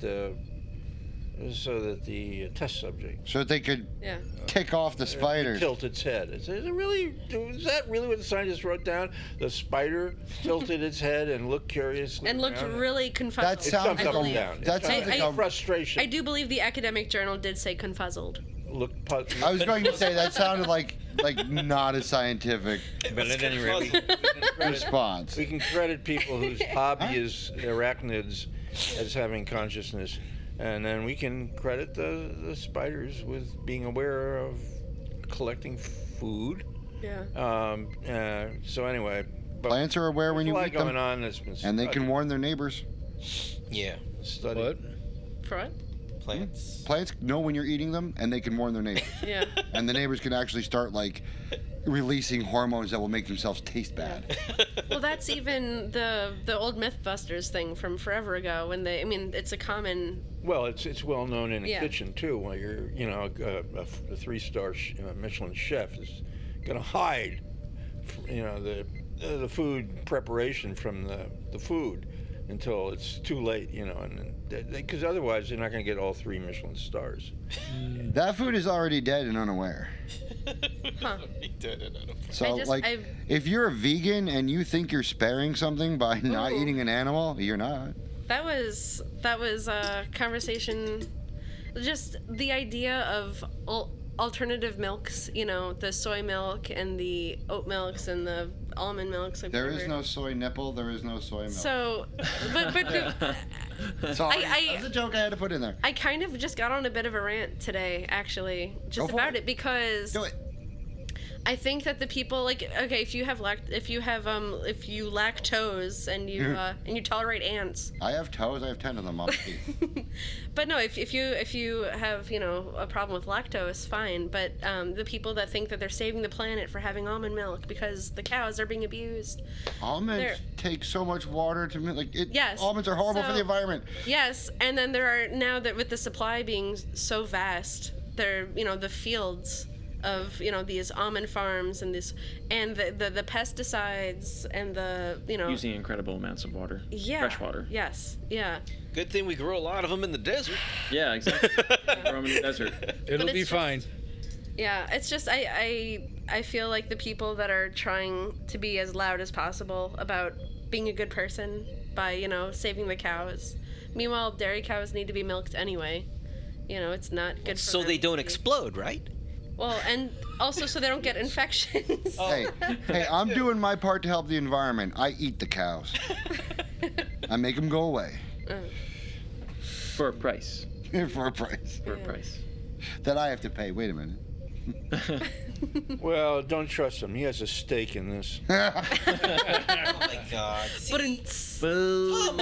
the test subject So that they could Yeah. tick off the spiders. tilt its head. Is that really what the scientists wrote down? The spider tilted its head and looked curiously And looked around. really That confuzzled. It sounds jumped I up and believe. down. That sounds like a frustration. I do believe the academic journal did say confuzzled. Look, I was going to say that sounded like not a scientific but at any rate, we can credit, response. we can credit people whose hobby is arachnids as having consciousness, and then we can credit the spiders with being aware of collecting food. Yeah. So anyway, but Plants are aware when there's you a lot eat going them, on that's been and they studied. can warn their neighbors. Yeah. Studied. What? For what? Plants. Plants know when you're eating them, and they can warn their neighbors. Yeah. And the neighbors can actually start releasing hormones that will make themselves taste bad. Well, that's even the old MythBusters thing from forever ago. When it's a common. Well, it's well known in the Yeah. kitchen too. Where a 3-star Michelin chef is going to hide, the food preparation from the food until it's too late, and because otherwise they're not going to get all 3 Michelin stars. That food is already dead and unaware. Huh. So, I- if you're a vegan and you think you're sparing something by not Ooh. eating an animal, you're not. That was a conversation. Just the idea of alternative milks, the soy milk and the oat milks and the almond milks. Like There is whatever. no soy nipple. There is no soy milk. So, but Sorry, I- that's a joke I had to put in there. I kind of just got on a bit of a rant today, actually, Go just for about it. it because Do it. I think that the people if you lactose and you tolerate ants, I have toes. I have 10 of them on my feet. but no, if you have a problem with lactose, fine. But the people that think that they're saving the planet for having almond milk because the cows are being abused, Almonds They're- take so much water to make Yes, Almonds are horrible for so- the environment. yes, and then there are now that with the supply being so vast, there the fields of these almond farms and the pesticides and the Using incredible amounts of water. yeah, Fresh water. Yes, yeah. Good thing we grow a lot of them in the desert. Yeah, exactly. Roam in the desert. It'll But be it's fine. Yeah, it's just I feel like the people that are trying to be as loud as possible about being a good person by saving the cows. Meanwhile, dairy cows need to be milked anyway. It's not good for So them they to don't be- explode, right? Well, and also so they don't get infections. Hey, I'm doing my part to help the environment. I eat the cows. I make them go away For a price. for a price For a price. that I have to pay. Wait a minute. Well, don't trust him. He has a stake in this. Oh my God. Boo.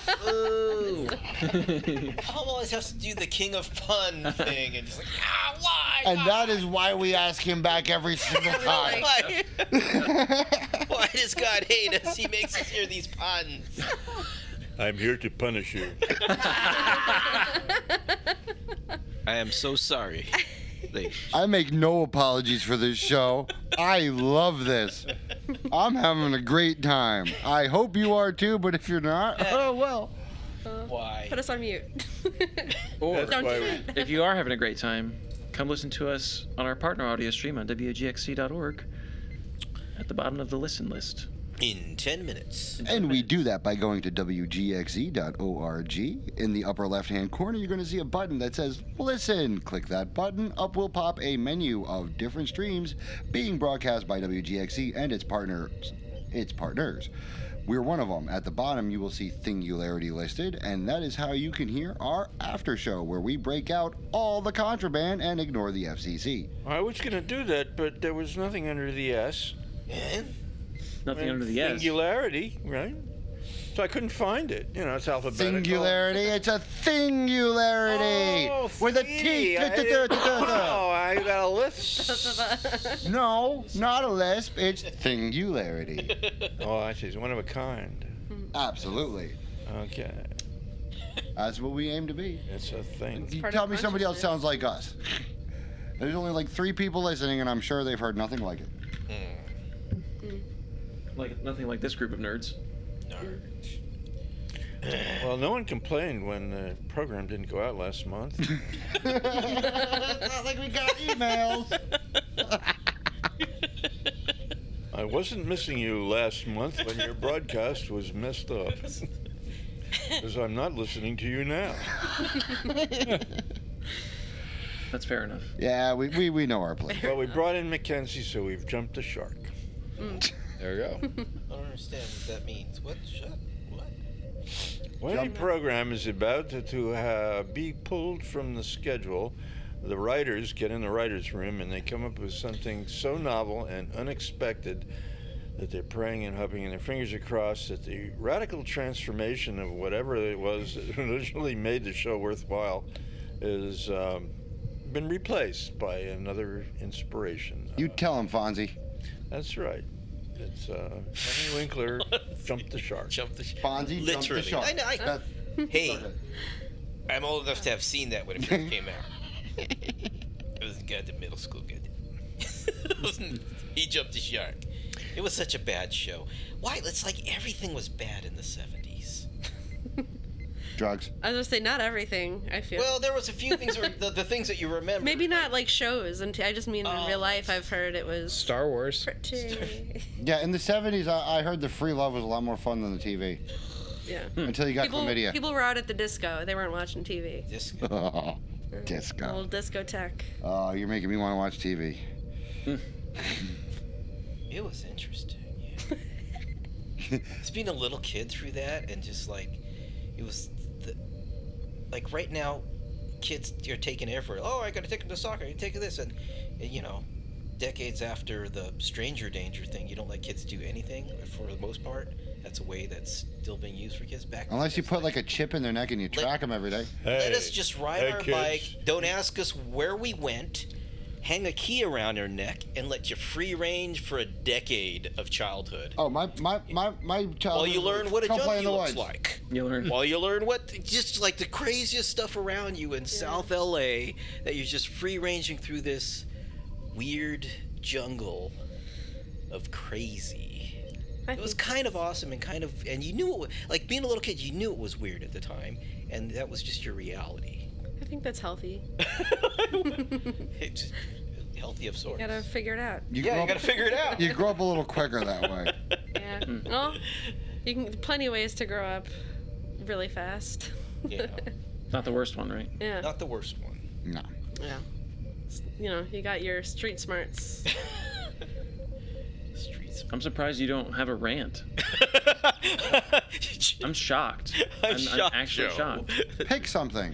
Tom always has to do the king of pun thing, and just why? And that is why we ask him back every single time. Why? Why does God hate us? He makes us hear these puns. I'm here to punish you. I am so sorry. I make no apologies for this show. I love this. I'm having a great time. I hope you are too, but if you're not, oh well. Why? Put us on mute. Or Don't why do we- that. if you are having a great time, come listen to us on our partner audio stream on WGXC.org at the bottom of the listen list. In 10 minutes. And we do that by going to WGXE.org. In the upper left-hand corner, you're going to see a button that says Listen. Click that button. Up will pop a menu of different streams being broadcast by WGXE and its partners. We're one of them. At the bottom, you will see Thingularity listed, and that is how you can hear our after show, where we break out all the contraband and ignore the FCC. I was going to do that, but there was nothing under the S. And Nothing under the S. Singularity, right? So I couldn't find it. You know, it's alphabetical. Singularity. It's a thingularity Oh, with a thingy. T. Oh, I got a lisp. No, not a lisp. It's thingularity. Oh, I see. It's one of a kind. Absolutely. Okay. That's what we aim to be. It's a thing. You part tell of me somebody else consciousness. sounds like us. There's only like 3 people listening, and I'm sure they've heard nothing like it. Like nothing like this group of nerds. Well, no one complained when the program didn't go out last month. It's not like we got emails. I wasn't missing you last month when your broadcast was messed up. Because I'm not listening to you now. That's fair enough. Yeah, we know our place. Well, we brought in Mackenzie, so we've jumped the shark. There you go. I don't understand what that means. What? Shut. What? When a program is about to be pulled from the schedule, the writers get in the writer's room and they come up with something so novel and unexpected that they're praying and hoping and their fingers are crossed that the radical transformation of whatever it was that originally made the show worthwhile is been replaced by another inspiration. You tell him, Fonzie. That's right. It's Henry Winkler jumped the shark. Jump the shark. Fonzie jumped the Literally. shark. I know. That's- Hey, I'm old enough to have seen that when it first came out. It was good to middle school good. He jumped the shark. It was such a bad show. Why? It's like everything was bad in the 70s. Drugs. I was gonna say not everything. I feel. Well, there was a few things, the things that you remember. Maybe not like shows, and I just mean in Oh. real life. I've heard it was Star Wars. pretty. Yeah, in the 70s, I heard the free love was a lot more fun than the TV. Yeah. Until you got People, chlamydia. people were out at the disco. They weren't watching TV. This, Oh, disco. Little discotheque. Oh, you're making me want to watch TV. it was interesting. Yeah. Just being a little kid through that, and just like, it was, like right now, kids are taking effort. Oh, I got to take them to soccer. I take this, and you know, decades after the stranger danger thing, you don't let kids do anything for the most part. That's a way that's still being used for kids back. Unless you put like a chip in their neck and you track them every day. Let us just ride hey, our kids. bike. Don't ask us where we went. Hang a key around our neck and let you free range for a decade of childhood. Oh, my child. While you learn what a Come play in junkie the looks woods. like. You learn. While you learn what, just like the craziest stuff around you in South LA, that you're just free ranging through this weird jungle of crazy. It was kind of awesome and you knew it was, like being a little kid, you knew it was weird at the time, and that was just your reality. I think that's healthy. It's just healthy of sorts. You gotta figure it out. You Yeah, grow you up- gotta figure it out. You grow up a little quicker that way. Yeah. Well, you can plenty of ways to grow up really fast. Yeah. Not the worst one, right? Yeah. Not the worst one. No. Yeah. You know, you got your street smarts. Streets. I'm surprised you don't have a rant. I'm shocked. I'm I'm shocked, actually Joe. shocked. Pick something.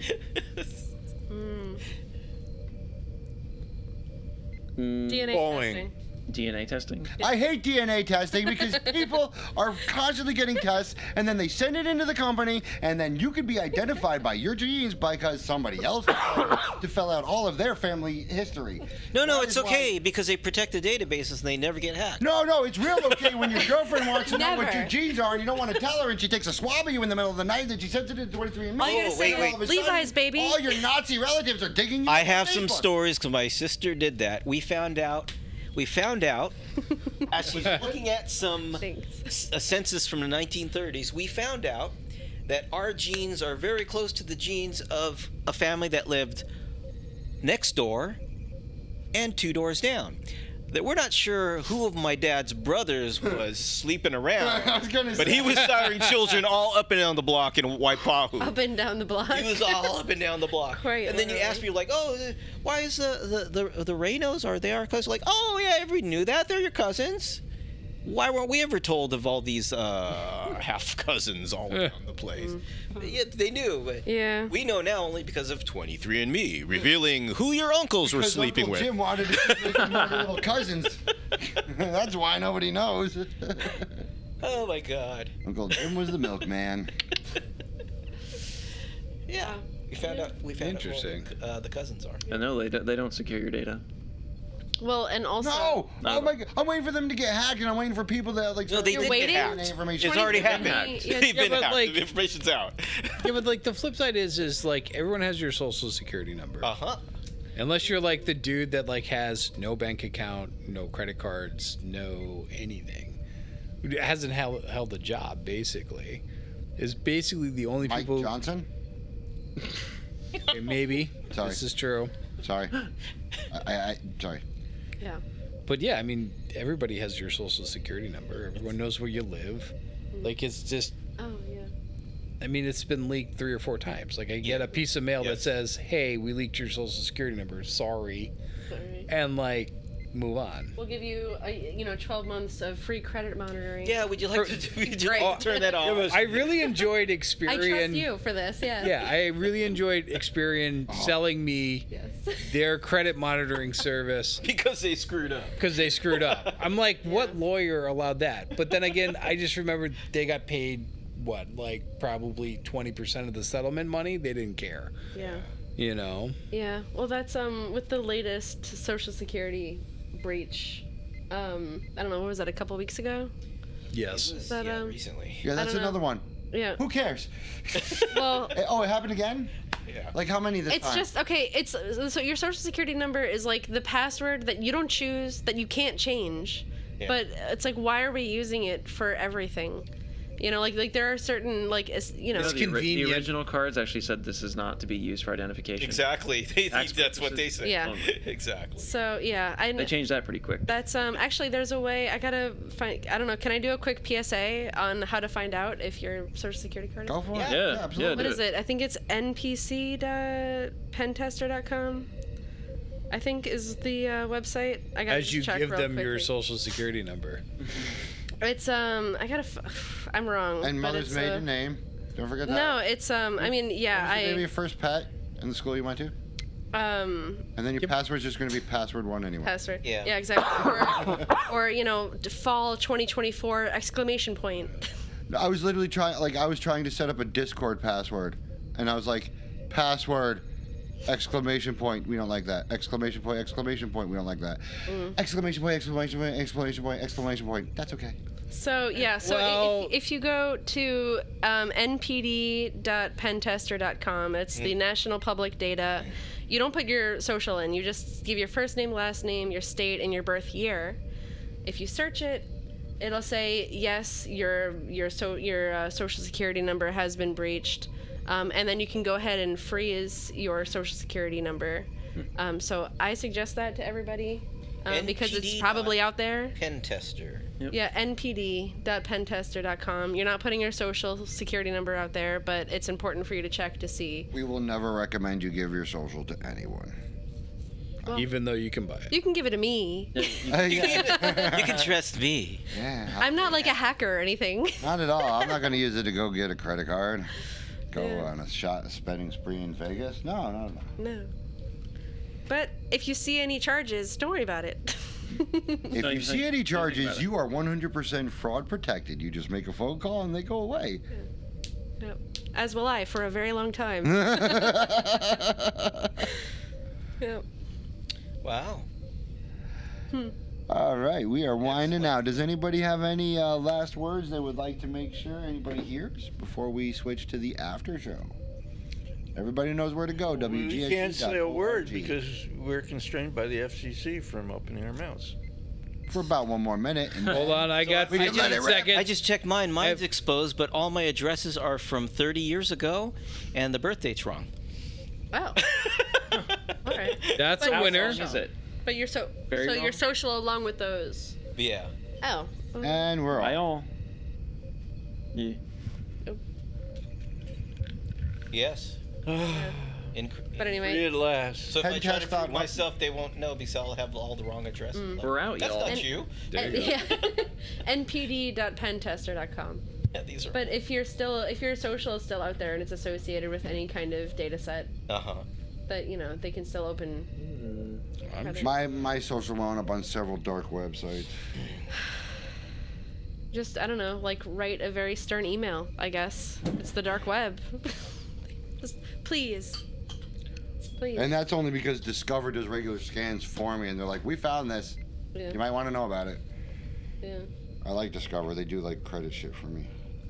DNA Boeing. testing. DNA testing. I hate DNA testing because people are constantly getting tests and then they send it into the company and then you could be identified by your genes because somebody else to fill out all of their family history. No, That it's is why- okay because they protect the databases and they never get hacked. No, it's real okay when your girlfriend wants to know what Never. your genes are and you don't want to tell her and she takes a swab of you in the middle of the night and she sends it to 23andMe. All you gotta say wait, is All of a sudden, Levi's, baby. All your Nazi relatives are digging you I up have on some Facebook. stories because my sister did that. We found out as she's looking at some Thanks. a census from the 1930s, we found out that our genes are very close to the genes of a family that lived next door and 2 doors down. That we're not sure who of my dad's brothers was sleeping around, I was gonna but say. he was siring children all up and down the block in Waipahu. Up and down the block. He was all up and down the block. Quite And then you literally. ask me like, oh, why is the Reynos, are they our cousins? Like, oh yeah, everybody knew that. They're your cousins. Why weren't we ever told of all these half cousins all around the place? Yeah, they knew, but Yeah. we know now only because of 23andMe revealing who your uncles were Because sleeping Uncle with. Jim wanted to keep making more little cousins. That's why nobody knows. Oh my God. Uncle Jim was the milkman. Yeah. We found out. Interesting. Who the cousins are. And no, they don't secure your data. Well, and also. No! No. Oh my God! I'm waiting for them to get hacked, and I'm waiting for people that like. No, they start did waiting? get hacked. getting information. It's already 23andMe happened. Yeah, They've been but, hacked. like- The information's out. Yeah, but like the flip side is like everyone has your social security number. Uh-huh. Unless you're like the dude that like has no bank account, no credit cards, no anything. Who hasn't held a job basically. Is basically the only Mike people Johnson. maybe. Sorry. This is true. Sorry. I sorry. Yeah. But yeah, I mean everybody has your social security number. Everyone knows where you live. Like it's just Oh, yeah. I mean, it's been leaked 3 or 4 times. Like, I get a piece of mail that Yes. says, "Hey, we leaked your social security number. Sorry," Sorry. and like, move on. We'll give you, 12 months of free credit monitoring. Yeah, would you like to turn that off? I really enjoyed I Experian. trust you for this, yeah. Yeah, I really enjoyed Experian selling me Yes. their credit monitoring service Because they screwed up. because they screwed up. I'm like, what lawyer allowed that? But then again, I just remembered they got paid probably 20% of the settlement money. They didn't care, Yeah. you know. Yeah. Well, that's with the latest Social Security breach. I don't know, what was that, a couple weeks ago? Yes. That, Yeah, recently. Yeah, that's don't know. another one. Yeah. Who cares? Well, Oh, it happened again? Yeah. Like how many this it's time? just okay. It's so your Social Security number is like the password that you don't choose, that you can't change. Yeah. But it's like, why are we using it for everything? You know, like there are certain It's The convenient. original cards actually said this is not to be used for identification. Exactly. That's what they say. Yeah. Exactly. So yeah, They changed that pretty quick. That's actually there's a way I gotta find. I don't know. Can I do a quick PSA on how to find out if your Social Security card? Go for it. Yeah, absolutely. What do is it? I think it's npc.pentester.com. I think is the website. I got As you check give real them your quickly. social security number. It's I gotta. I'm wrong. And but mother's it's, maiden name. Don't forget that. No, it's I mean yeah What was the name of your first pet in the school you went to? And then your password's just going to be password 1 anyway. password. Yeah. Yeah, exactly. Or fall 2024 exclamation point. I was literally trying to set up a Discord password, and I was like, password, exclamation point, we don't like that. Exclamation point, we don't like that. Exclamation point, exclamation point, exclamation point, exclamation point. That's okay. So yeah, so Well- if you go to npd.pentester.com, it's the National Public Data. You don't put your social in. You just give your first name, last name, your state, and your birth year. If you search it, it'll say yes, your social security number has been breached, and then you can go ahead and freeze your social security number. So I suggest that to everybody because it's NPD. probably out there. Pen tester. Yeah, npd.pentester.com. You're not putting your social security number out there, but it's important for you to check to see. We will never recommend you give your social to anyone. Even though you can buy it. You can give it to me. Yeah. You can trust me. Yeah, I'm not like a hacker or anything. not at all. I'm not going to use it to go get a credit card, go on a spending spree in Vegas. No. No. But if you see any charges, don't worry about it. If Don't you even see think- any don't think charges, about it. you are 100% fraud protected. You just make a phone call and they go away. Yep. As will I for a very long time. Yep. Wow. All right, we are winding out. Does anybody have any last words they would like to make sure anybody hears before we switch to the after show? Everybody knows where to go. We can't say a word because we're constrained by the FCC from opening our mouths. For about one more minute. And Hold on, I got we can 15 let it rip. seconds. I just checked mine. Mine's I've- exposed, but all my addresses are from 30 years ago, and the birth date's wrong. Oh. All right. That's a How winner. long is it? But you're Very you're wrong. social along with those. Yeah. Oh. And we're By all. all. Yeah. Yes. But anyway. Free at last. So if I try to Headcast.com. prove myself, they won't know because I'll have all the wrong addresses. Like, We're out, That's y'all. not you. There you go. Yeah. npd.pentester.com. Yeah, these are. But if your social is still out there and it's associated with any kind of data set, that they can still open. credit. My social wound up on several dark websites. Just I don't know, like write a very stern email. I guess it's the dark web. Just please. And that's only because Discover does regular scans for me, and they're like, "We found this. Yeah. You might want to know about it." Yeah. I like Discover. They do like credit shit for me.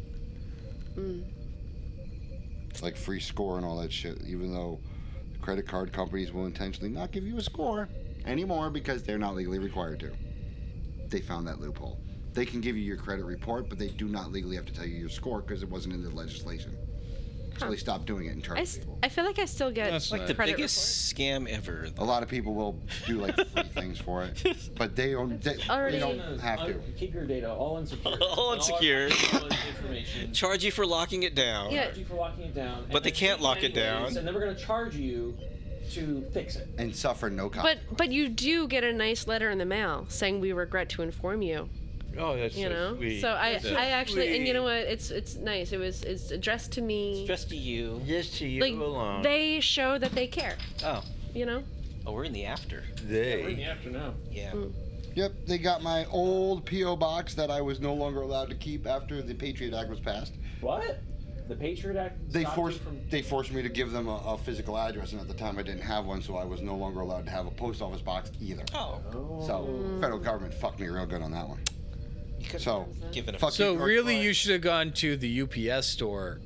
Like free score and all that shit, even though the credit card companies will intentionally not give you a score anymore because they're not legally required to. They found that loophole. They can give you your credit report, but they do not legally have to tell you your score because it wasn't in the legislation. So they stopped doing it and charged people. I feel like I still get That's Like not- the credit biggest scam ever. A lot of people will do like free things for it, but they don't. They already- don't have to. Keep your data all unsecure. All unsecure. Information. Charge you for locking it down. Yeah. Charge you for locking it down. But they then can't lock it anyways, down. And then we're going to charge you to fix it. And suffer no cost. But you do get a nice letter in the mail saying we regret to inform you. Oh, that's You so know. sweet. So I actually and you know Sweet. what? It's nice. It's addressed to me. Just to you. Just to you Like alone. they show that they care. Oh. You know. Oh, we're in the after. We're in the They. afternoon. Yeah. Yep, they got my old P.O. box that I was no longer allowed to keep after the Patriot Act was passed. What? The Patriot Act? They stopped forced you from... they forced me to give them a physical address, and at the time I didn't have one, so I was no longer allowed to have a post office box either. Oh. So federal government fucked me real good on that one. You could So give it a fuck So you, really, you should have gone to the UPS store.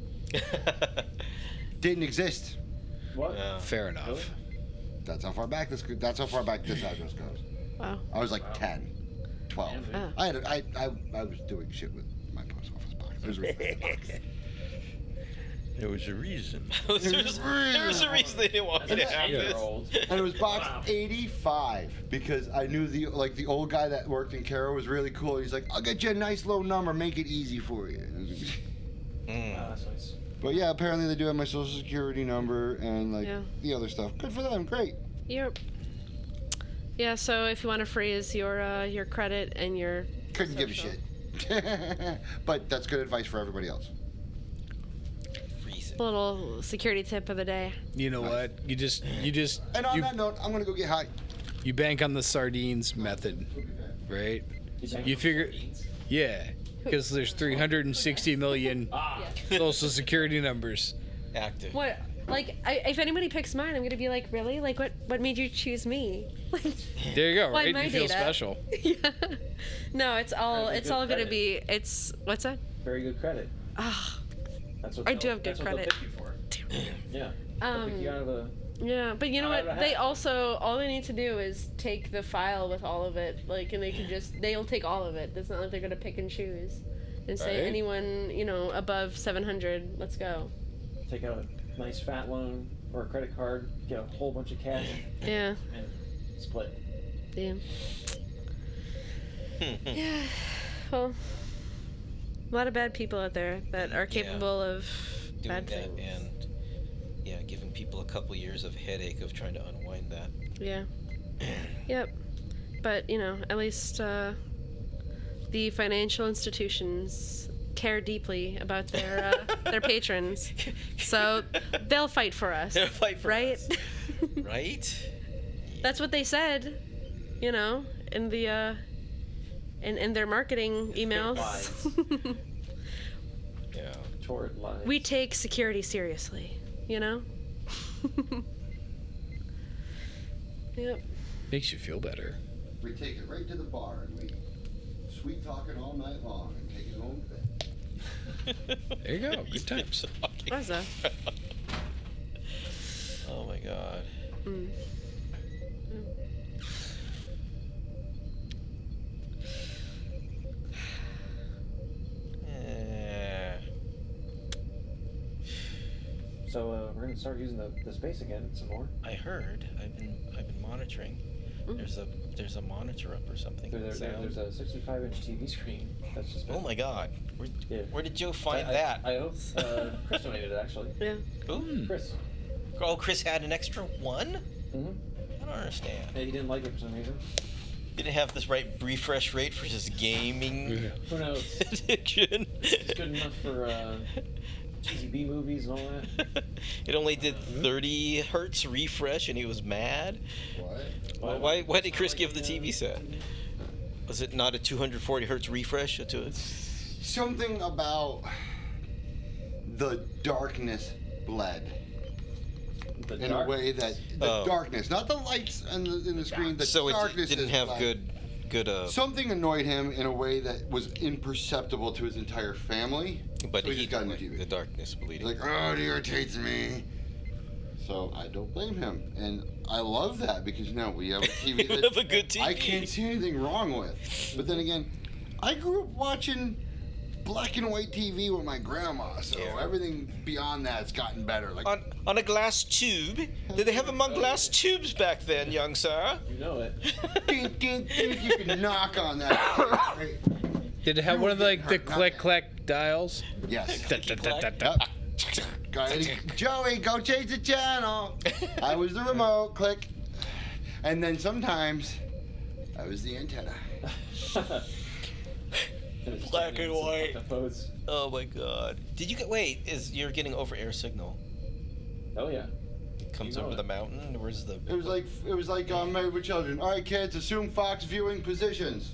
didn't exist. What? Fair enough. That's how far back this address goes. Wow. I was like 10, 12. Oh. I was doing shit with my post office box. There's a reason for the box. There was a reason. there was a reason they didn't want me to have this. And it was box 85 because I knew the old guy that worked in Caro was really cool. He's like, "I'll get you a nice low number, make it easy for you." That's nice. But yeah, apparently they do have my social security number and like Yeah. the other stuff. Good for them, great. Yep. Yeah. So if you want to freeze your credit and your Couldn't give a social. shit. But that's good advice for everybody else. Reason. Little security tip of the day. You know what? You just And on that note, I'm gonna go get high. you bank on the sardines method, right? You figure, yeah, because there's 360 million social security numbers. Active. What? Like, if anybody picks mine, I'm gonna be like, really? Like, what made you choose me? There you go, Why right? my You feel data? special. Yeah. No, it's all Very it's good all gonna credit. be. It's what's that? Very good credit. Ah. That's what I they'll- do have good that's what credit. They'll pick you for. Yeah. They'll pick you out of a... Yeah, but you know Out of what? a They hat. also all they need to do is take the file with all of it, like, and they can they'll take all of it. It's not like they're gonna pick and choose, and say Right. anyone above 700, let's go. Take out a nice fat loan or a credit card, get a whole bunch of cash, Yeah, and split. yeah. Yeah. Well, a lot of bad people out there that are capable of Doing bad that things. and giving people a couple years of headache of trying to unwind that. Yeah. Yep. But, at least the financial institutions care deeply about their patrons. So they'll fight for us. They'll fight for right? us. Right? That's what they said. in the in their marketing emails. Yeah. Toward lives. We take security seriously, you know? Yep. Makes you feel better. We take it right to the bar and we sweet talk it all night long and take it home to bed. There you go. Good times. How's that? Oh my god. So we're gonna start using the space again some more. I heard. I've been monitoring. There's a monitor up or something. There's a 65-inch TV screen. That's just. Oh my god. Yeah. Where did Joe find I that? I hope Chris donated it actually. Yeah. Ooh. Chris. Oh, Chris had an extra one? Mm-hmm. I don't understand. Yeah, he didn't like it for some reason. Didn't have this right refresh rate for his gaming Who knows? addiction. It's good enough for cheesy B movies and all that. It only did 30 hertz refresh, and he was mad. What? Why did Chris give the TV set? Was it not a 240 hertz refresh to it? Something about the darkness bled in a way that the darkness, not the lights in the screen, the So darkness it didn't is have bled. good. Something annoyed him in a way that was imperceptible to his entire family. But so he just got didn't into like TV. the darkness He's bleeding. like, oh, it irritates me. So I don't blame him, and I love that because we have a TV We that have a good TV. I can't see anything wrong with. But then again, I grew up watching black and white TV with my grandma, so Yeah. everything beyond that's gotten better. Like On a glass tube? Did they have them on glass tubes back then, young sir? You know it. ding, ding, ding, you can knock on that. Right? Did it have one of the click clack dials? Yes. Da, da, da, da, da. Joey, go change the channel. I was the remote. Click. And then sometimes I was the antenna. Black and white. The pose. Oh my god. Did you get you're getting over air signal? Oh yeah. It comes You know over it. the mountain? Where's the It was like Married with Children. All right, kids, assume Fox viewing positions.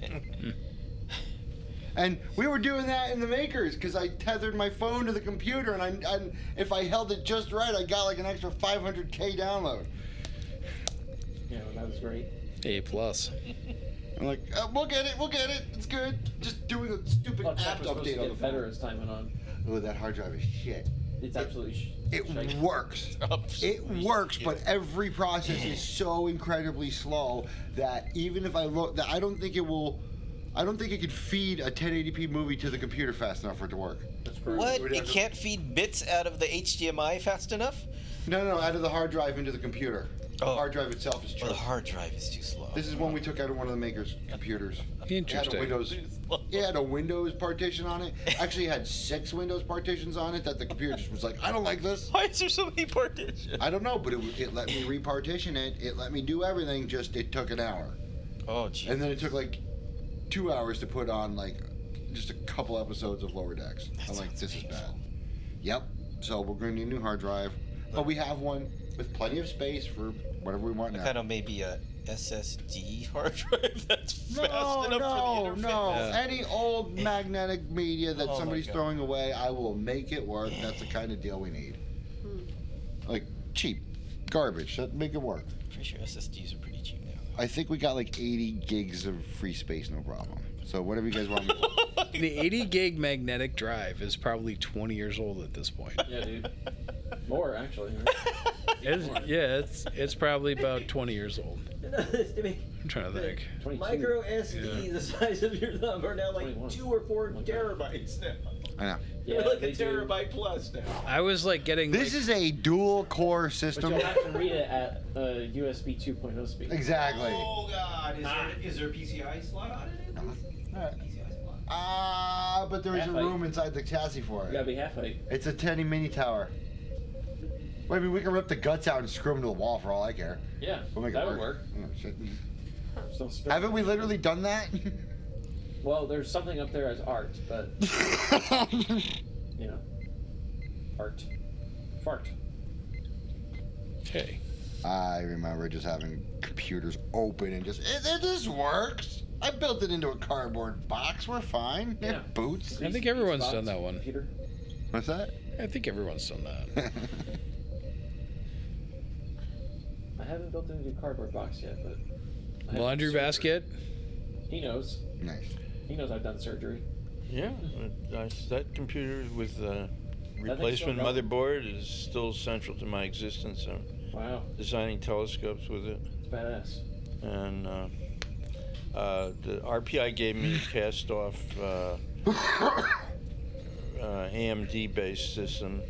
And we were doing that in the Makers because I tethered my phone to the computer, and if I held it just right, I got like an extra 500K download. Yeah, that was great. A plus. I'm like, we'll get it, it's good. Just doing a stupid Well, app was supposed to update on the get better phone. as time went on. Oh, that hard drive is shit. It's absolutely It shite. works. It works, but every process is so incredibly slow that even if I look, that I don't think it could feed a 1080p movie to the computer fast enough for it to work. That's correct. What? would It have to- can't feed bits out of the HDMI fast enough? No, out of the hard drive into the computer. The Oh. hard drive itself is Or choked. the hard drive is too slow. This is one we took out of one of the Maker's computers. Interesting. It had a Windows partition on it. Actually, it had 6 Windows partitions on it that the computer just was like, I don't like this. Why is there so many partitions? I don't know, but it let me repartition it. It let me do everything, just it took an hour. Oh, geez. And then it took like 2 hours to put on like just a couple episodes of Lower Decks. I'm like, sounds this is painful. bad. Yep. So we're going to need a new hard drive. But we have one with plenty of space for whatever we want now. Kind of maybe a SSD hard drive that's fast No, enough for the interface. no. Yeah. Any old magnetic media that Oh my somebody's God. throwing away, I will make it work. That's the kind of deal we need. Like cheap garbage. That make it work. Pretty sure SSDs are pretty cheap now. I think we got like 80 gigs of free space, no problem. So whatever you guys want. The 80 gig magnetic drive is probably 20 years old at this point. Yeah, dude. More actually. It's probably about 20 years old. I'm trying to think. 22. Micro SD, the size of your thumb, are now like 21. 2 or 4 terabytes now. I know. Yeah, They're like they a do. terabyte plus now. I was like getting This is a dual core But system. you'll have to read it at USB 2.0 speed. Exactly. Oh god, is there a PCI slot on it? Alright. PCI slot. But there is a Half-height. room inside the chassis for You gotta it. be half height. It's a 10 mini tower. Well, I mean, we can rip the guts out and screw them to the wall for all I care. Yeah, We'll make that it would work. Oh, shit. Still spin. Haven't we literally done that? Well, there's something up there as art, but you know, art, fart. Okay. I remember just having computers open and just, this works. I built it into a cardboard box. We're fine. They have Yeah. boots. I think everyone's done that one. Computer. What's that? I think everyone's done that. I haven't built it into a cardboard box yet, but. I have Laundry surgery. basket. He knows. Nice. He knows I've done surgery. Yeah, that computer with replacement still going? motherboard is still central to my existence. I'm Wow, designing telescopes with it, it's badass. and the RPI gave me a cast-off AMD-based system,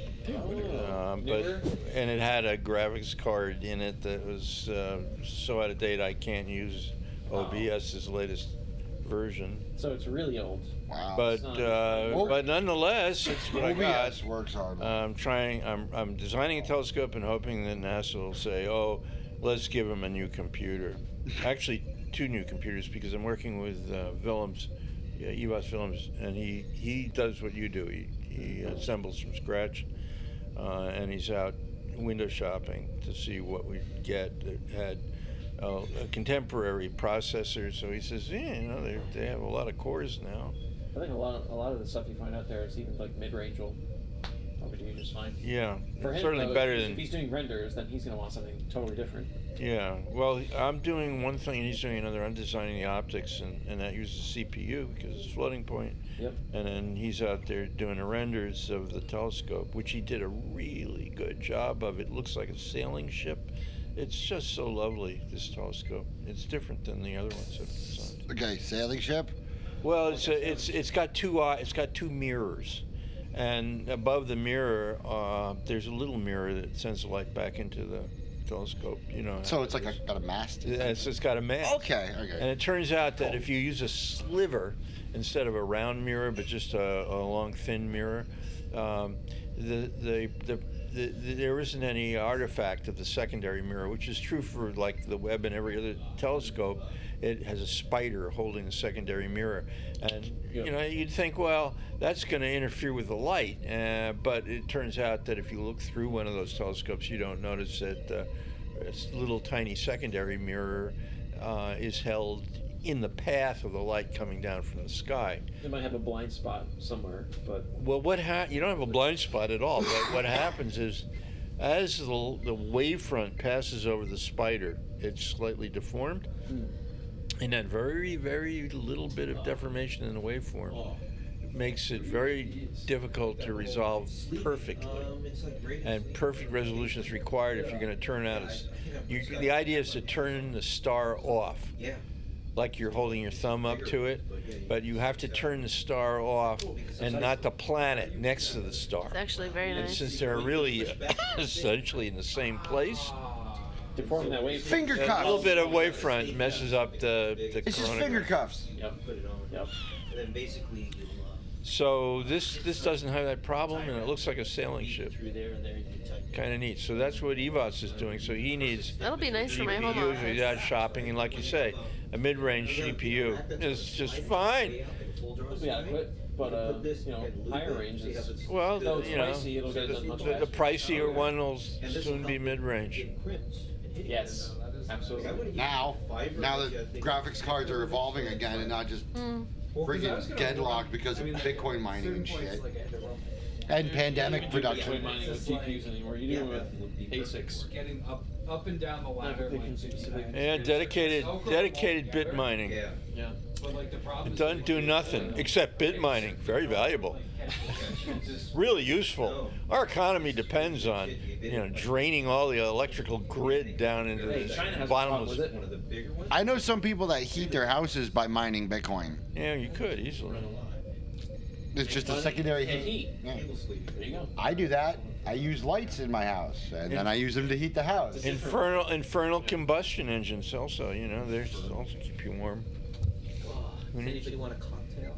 and it had a graphics card in it that was so out of date I can't use OBS's latest version. So it's really old. Wow. But nonetheless, it's what I got. OBS works hard. I'm designing a telescope and hoping that NASA will say, "Oh, let's give him a new computer." Actually, 2 new computers, because I'm working with Willems, Evos Willems, and he does what you do. He assembles from scratch, and he's out window shopping to see what we get that had a contemporary processor. So he says, they have a lot of cores now. I think a lot of the stuff you find out there is even like mid-range will probably do just fine. Yeah, For him, certainly though, better if than. he's doing renders, then he's gonna want something totally different. Yeah, well, I'm doing one thing and he's doing another. I'm designing the optics, and that uses CPU because it's floating point. Yep. And then he's out there doing the renders of the telescope, which he did a really good job of. It looks like a sailing ship. It's just so lovely, this telescope. It's different than the other ones I've designed. Okay, sailing ship. Well, it's got two mirrors, and above the mirror, there's a little mirror that sends the light back into the telescope. So it's like got a mast. It's got a mast. Okay. And it turns out that if you use a sliver instead of a round mirror, but just a long thin mirror, there isn't any artifact of the secondary mirror, which is true for like the Webb and every other telescope. It has a spider holding the secondary mirror, and you'd think, well, that's going to interfere with the light, but it turns out that if you look through one of those telescopes, you don't notice that this little tiny secondary mirror is held in the path of the light coming down from the sky. It might have a blind spot somewhere, but Well, you don't have a blind spot at all, but what happens is, as the wavefront passes over the spider, it's slightly deformed, and that very, very little bit of deformation in the waveform makes it very difficult to resolve perfectly. And perfect resolution is required if you're going to turn out the idea is to turn the star off. Yeah. Like you're holding your thumb up to it, but you have to turn the star off and not the planet next to the star. It's actually very And nice. since they're really essentially in the same place, deforming that wave. Finger a cuffs. little bit of wavefront messes up the It's just coronavirus. finger cuffs. Yep. Yep. And then basically you'll So this doesn't have that problem, and it looks like a sailing ship. through there and there you can type. Kind of neat. So that's what Evos is doing. So he needs That'll be nice for my home CPU office. without shopping, and like you say, a mid-range GPU is just fine. It'll be adequate, but higher range is. Well, Though it's pricey, it'll get done much the faster. pricier one will soon be mid-range. Yes, absolutely. Now that graphics cards are evolving again and not just friggin' deadlocked because of Bitcoin mining and shit. And pandemic Bitcoin production. mining with GPUs anymore. You do it with ASICs. Getting up and down the ladder. Yeah, dedicated bit mining. Yeah. But like the problem It doesn't do nothing except bit mining. Very valuable. Really useful. Our economy depends on, draining all the electrical grid down into Hey, the China has a problem bottomless. with it. One of the bigger ones. I know some people that heat their houses by mining Bitcoin. Yeah, you could easily. It's just a secondary And heat. heat. Yeah. There you go. I do that. I use lights in my house, and then I use them to heat the house. Infernal combustion engines also, they also keep you warm. Does anybody want a cocktail?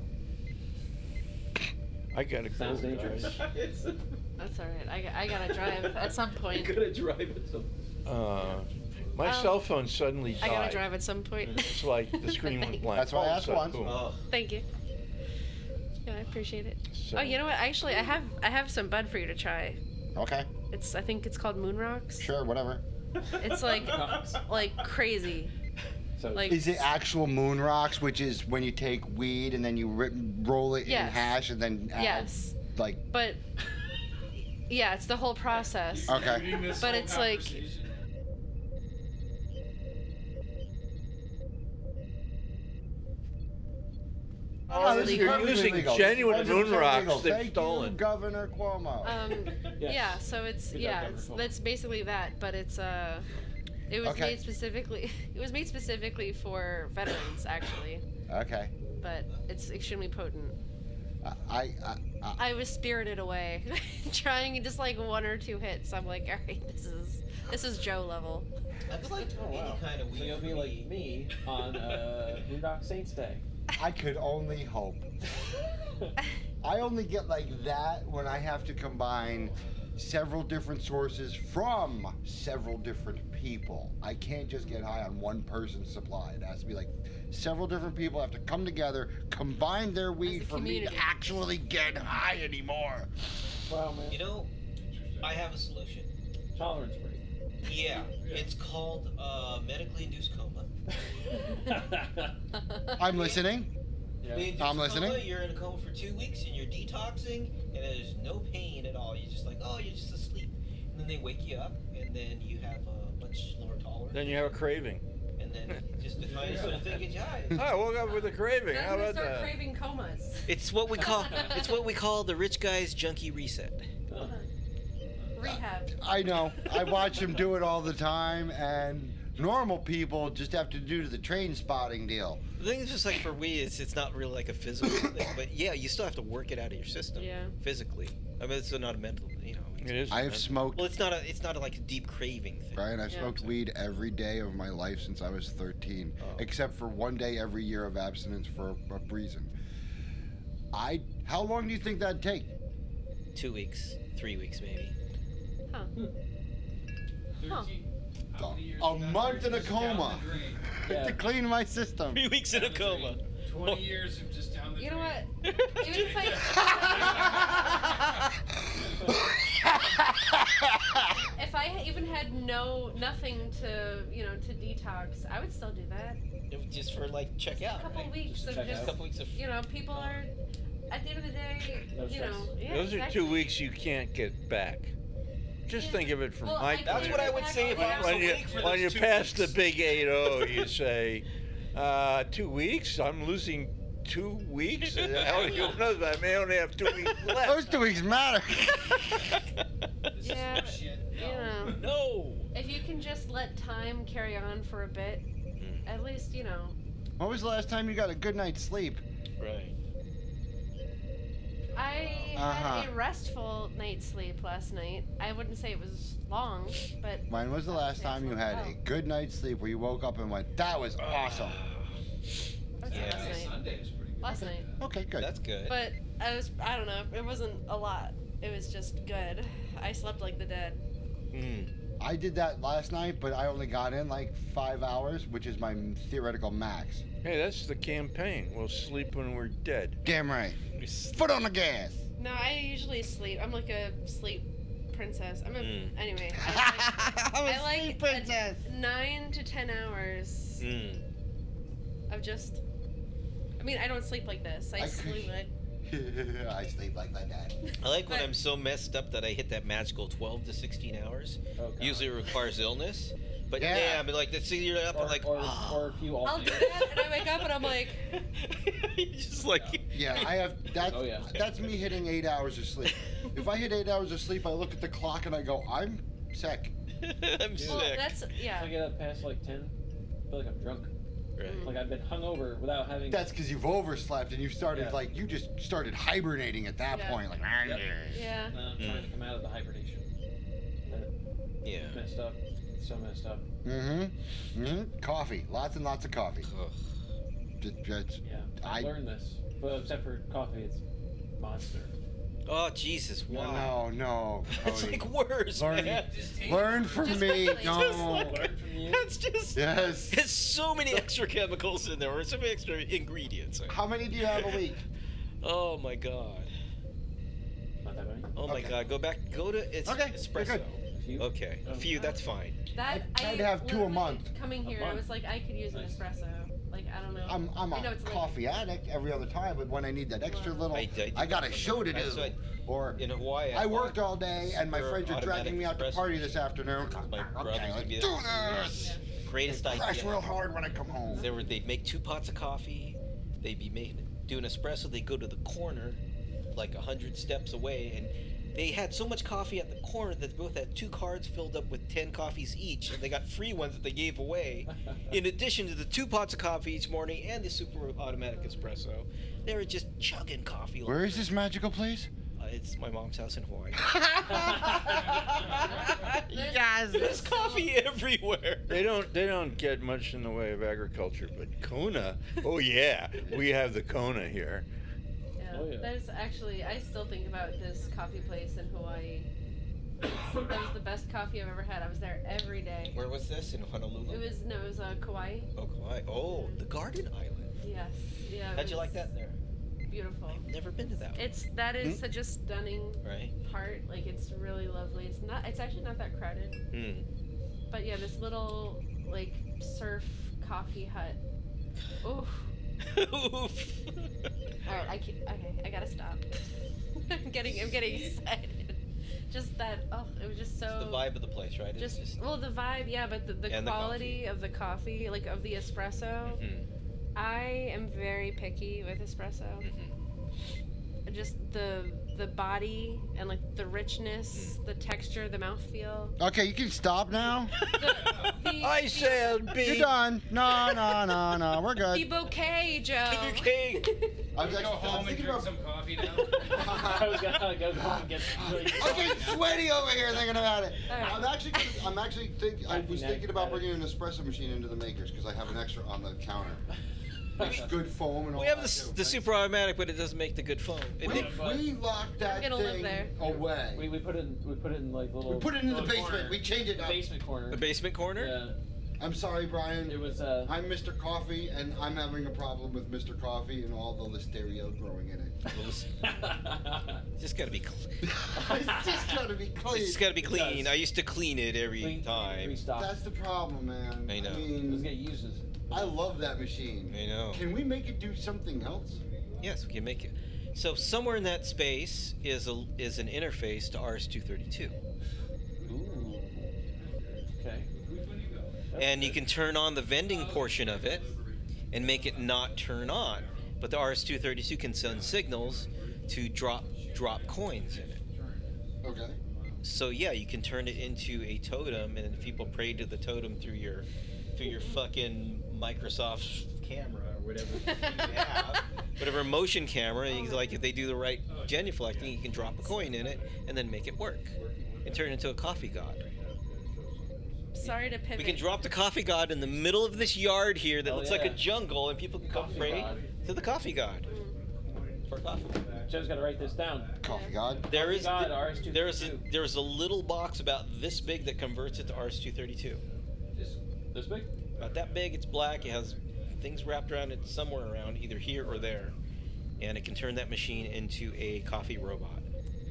I gotta Sounds go, dangerous. guys. That's all right. I gotta drive at some point. Gotta drive it. So. My cell phone suddenly died. I gotta drive at some point. It's like the screen went blank. That's why I All of a asked sudden, once. boom. Oh, Thank you. Yeah, I appreciate it. So- Oh, you know what? Actually, I have some bud for you to try. Okay, I think it's called Moon Rocks. sure, whatever. It's like crazy. So Like Is it actual moon rocks, which is when you take weed and then you roll it in Yes. hash and then add, yes, like, but yeah, it's the whole process. okay. But it's like Oh, this is You're perfectly using legal. genuine 100% moon rocks legal. they've Thank stolen. You, Governor Cuomo. Yes. Yeah, so it's Good yeah, job, it's, Governor. that's basically that, but it's it was Okay. made specifically it was made specifically for veterans actually, Okay. but it's extremely potent. I I was spirited away trying just like one or two hits. I'm like, all right, this is Joe level. That's like Oh, wow. any kind of So weed you'll for be like me on Boondock Saints Day. I could only hope. I only get like that when I have to combine several different sources from several different people. I can't just get high on one person's supply. It has to be like several different people have to come together, combine their weed a for me to community. actually get high anymore. Wow, man. You know, I have a solution. Tolerance rate. Yeah, it's called medically induced coma. I'm listening. Induced I'm listening. Coma, you're in a coma for 2 weeks and you're detoxing and there's no pain at all. You're just like, oh, you're just asleep. And then they wake you up and then you have a much lower tolerance. Then you have a craving. And then just the tiniest little thing gets you high. I woke up with a craving. Then How I'm gonna about start that? craving comas. It's what we call the rich guy's junkie reset. Rehab. I know. I watch them do it all the time, and normal people just have to do the train spotting deal. The thing is just like for weed, it's not really like a physical thing, but yeah, you still have to work it out of your system. Yeah. Physically. I mean, it's not a mental, you know. It is. I have smoked, Well, it's not like a deep craving thing. Brian, I've Yeah. smoked weed every day of my life since I was 13, except for one day every year of abstinence for a reason. How long do you think that'd take? 2 weeks, 3 weeks maybe. Huh. Huh. A month in a coma to clean my system. 3 weeks in a coma. 20 years of just down the You know drain. what? Even if if I even had nothing to to detox, I would still do that. Just for like check out. A couple right? weeks of check just out. Couple weeks of. people are at the end of the day, No stress. yeah. Those are exactly. 2 weeks you can't get back. Just Yeah. think of it from Well, my I point That's of what I view. would say if I was When you, awake for when those you 2 pass the weeks. big 8-0, you say, 2 weeks? I'm losing 2 weeks? Hell, you'll know that. I may only have 2 weeks left. Those 2 weeks matter. Yeah, but, Shit. you know, No. if you can just let time carry on for a bit, at least When was the last time you got a good night's sleep? Right. I had a restful night's sleep last night. I wouldn't say it was long, but When was the last time you had a good night's sleep where you woke up and went, that was awesome? that was Yeah. last night. Sunday is pretty good. Last night. Okay, good. That's good. But I don't know, it wasn't a lot. It was just good. I slept like the dead. I did that last night, but I only got in like 5 hours, which is my theoretical max. Hey, that's the campaign. We'll sleep when we're dead. Damn right. Foot on the gas. No, I usually sleep. I'm like a sleep princess. Anyway. I'm a I like sleep princess. 9 to 10 hours of just. I mean, I don't sleep like this. I I sleep could- like. I sleep like that. I like when But- I'm so messed up that I hit that magical 12 to 16 hours. Oh, God. Usually it requires illness. But Yeah. yeah, I mean, like, see, you're up Or, and like, or oh. if you I'll do alternate. that, and I wake up and I'm like, just like. Yeah, I have. That's Oh, yeah. that's me hitting 8 hours of sleep. If I hit 8 hours of sleep, I look at the clock and I go, I'm sick. I'm well, sick. that's If I yeah. get up past like 10, I feel like I'm drunk. Right. Like I've been hungover without having. That's because you've overslept and you started Yeah. like you just started hibernating at that Yeah. point. Like, Yep. Yeah. Now I'm trying to come out of the hibernation. Yeah. Messed up. So messed up. Coffee, lots and lots of coffee. Ugh. Just, Yeah. I- I learned this. But except for coffee, it's Monster. Oh, Jesus, why? no. It's Cody. like worse, Learn- man. Learn from Just me. quickly. No. Learn from you. That's just. Yes. There's so many extra chemicals in there, or so many extra ingredients. How many do you have a week? Oh my God. Not that many. Oh my Okay. God. Go to it's Okay, you're espresso. good. few. Okay, a few. That's fine. That I'd have 2 a literally, month. Coming here, I was like, I could use an espresso. Like, I don't know. I'm I know a it's late. coffee addict every other time, but when I need that extra little, I got a show to That's do. what- Or in Hawaii, I worked all day, and my super friends are dragging me out to automatic party espresso this afternoon. My brother's Okay, gonna let's be do there. this. Greatest Crash idea. real hard when I come home. They'd make 2 pots of coffee. They'd be doing espresso. They'd go to the corner, like 100 steps away, and they had so much coffee at the corner that they both had 2 cards filled up with 10 coffees each, and they got free ones that they gave away. In addition to the 2 pots of coffee each morning and the super automatic espresso, they were just chugging coffee. Where is this magical place? It's my mom's house in Hawaii. Yes. There's coffee everywhere. They don't get much in the way of agriculture, but Kona, oh yeah, we have the Kona here. Yeah. Oh, yeah. There's actually, I still think about this coffee place in Hawaii. That was the best coffee I've ever had. I was there every day. Where was this? In Honolulu? It was Kauai. Oh, Kauai. Oh, the Garden Island. Yes. Yeah. it How'd you was like that there? Beautiful. Never been to that one. That is such a stunning Right? part. Like, it's really lovely. It's actually not that crowded. Hmm. But yeah, this little like surf coffee hut. Oof. Oof. All right, I gotta stop. I'm getting excited. Just that. Oh, it was just so. The vibe of the place, right? It's Just well, the vibe, yeah, but the And the quality of the coffee, like of the espresso. Mhm. I am very picky with espresso. Mhm. Just the body and like the richness, the texture, the mouthfeel. Okay, you can stop now. I said You're done. No, we're The good. bouquet, Joe. Okay. I was Go home and thinking drink about. some coffee now. I was gonna go home and get. I'm getting sweaty over here thinking about it. All right. I was thinking about bringing an espresso machine into the makers because I have an extra on the counter. It's good foam and all We have that too. the super automatic, but it doesn't make the good foam. We locked that gonna live thing there. away. We put it in like little. We put it in the little basement. corner. We changed it The up. basement corner. The basement corner? Yeah. I'm sorry, Brian. It was. I'm Mr. Coffee, and I'm having a problem with Mr. Coffee and all the listeria growing in it. It's just gotta be clean. It's just gotta be clean. It's gotta be It clean. does. I used to clean it every time. Restock. That's the problem, man. I know. I Let's mean, get used. I love that machine. I know. Can we make it do something else? Yes, we can make it. So somewhere in that space is an interface to RS-232, Ooh. Okay. and you can turn on the vending portion of it and make it not turn on. But the RS-232 can send signals to drop coins in it. Okay. So yeah, you can turn it into a totem, and then people pray to the totem through your fucking Microsoft camera or whatever you have, whatever motion camera. Like if they do the right genuflecting, you can drop a coin in it and then make it work and turn it into a coffee god. Sorry to pivot. We can drop the coffee god in the middle of this yard here that Hell looks like a yeah. jungle, and people can come Coffee pray god. to the coffee god for coffee. Joe's got to write this down. Coffee God. There is God, RS-232. there's a little box about this big that converts it to RS-232. This big? About that big. It's black. It has things wrapped around it somewhere around, either here or there, and it can turn that machine into a coffee robot.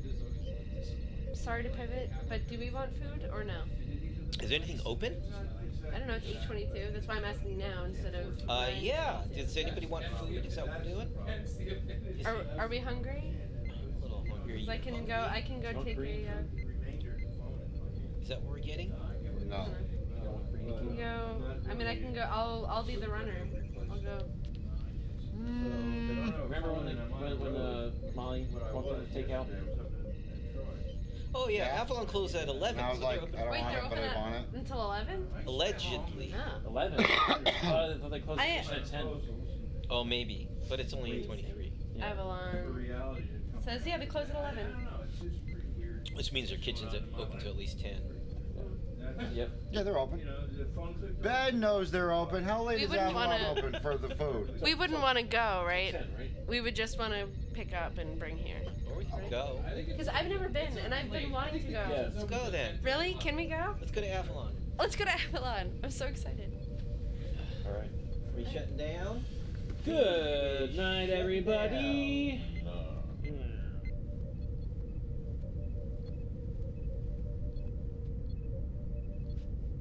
Sorry to pivot, but do we want food or no? Is anything open? I don't know. It's 8:22. That's why I'm asking now instead of. Yeah. Does anybody want food? Is that what we're doing? Is Are we hungry? a little hungry. 'Cause I can go take a. Is that what we're getting? No. I can go. I mean, I can go. I'll be the runner. I'll go. Remember when Molly wanted to take out? Oh yeah, Avalon closed at 11. And I was so like, they're I don't Wait, want they're it, but open I want it. until 11. allegedly. Ah. 11. I thought they closed I- at 10. Oh maybe, but it's only 8:23, Yeah. Avalon says they close at 11. which means their kitchen's open to at least 10. Yep. Yeah, they're open. Ben knows they're open. How late We is wouldn't Avalon wanna- open for the food? We wouldn't want to go, right? 10, right? We would just want to pick up and bring here. Or we can go. Because I've never been, and I've been wanting to go. Yeah. Let's go then. Really? Can we go? Let's go to Avalon. Let's go to Avalon. I'm so excited. All right. Are we shutting down? Good night, everybody.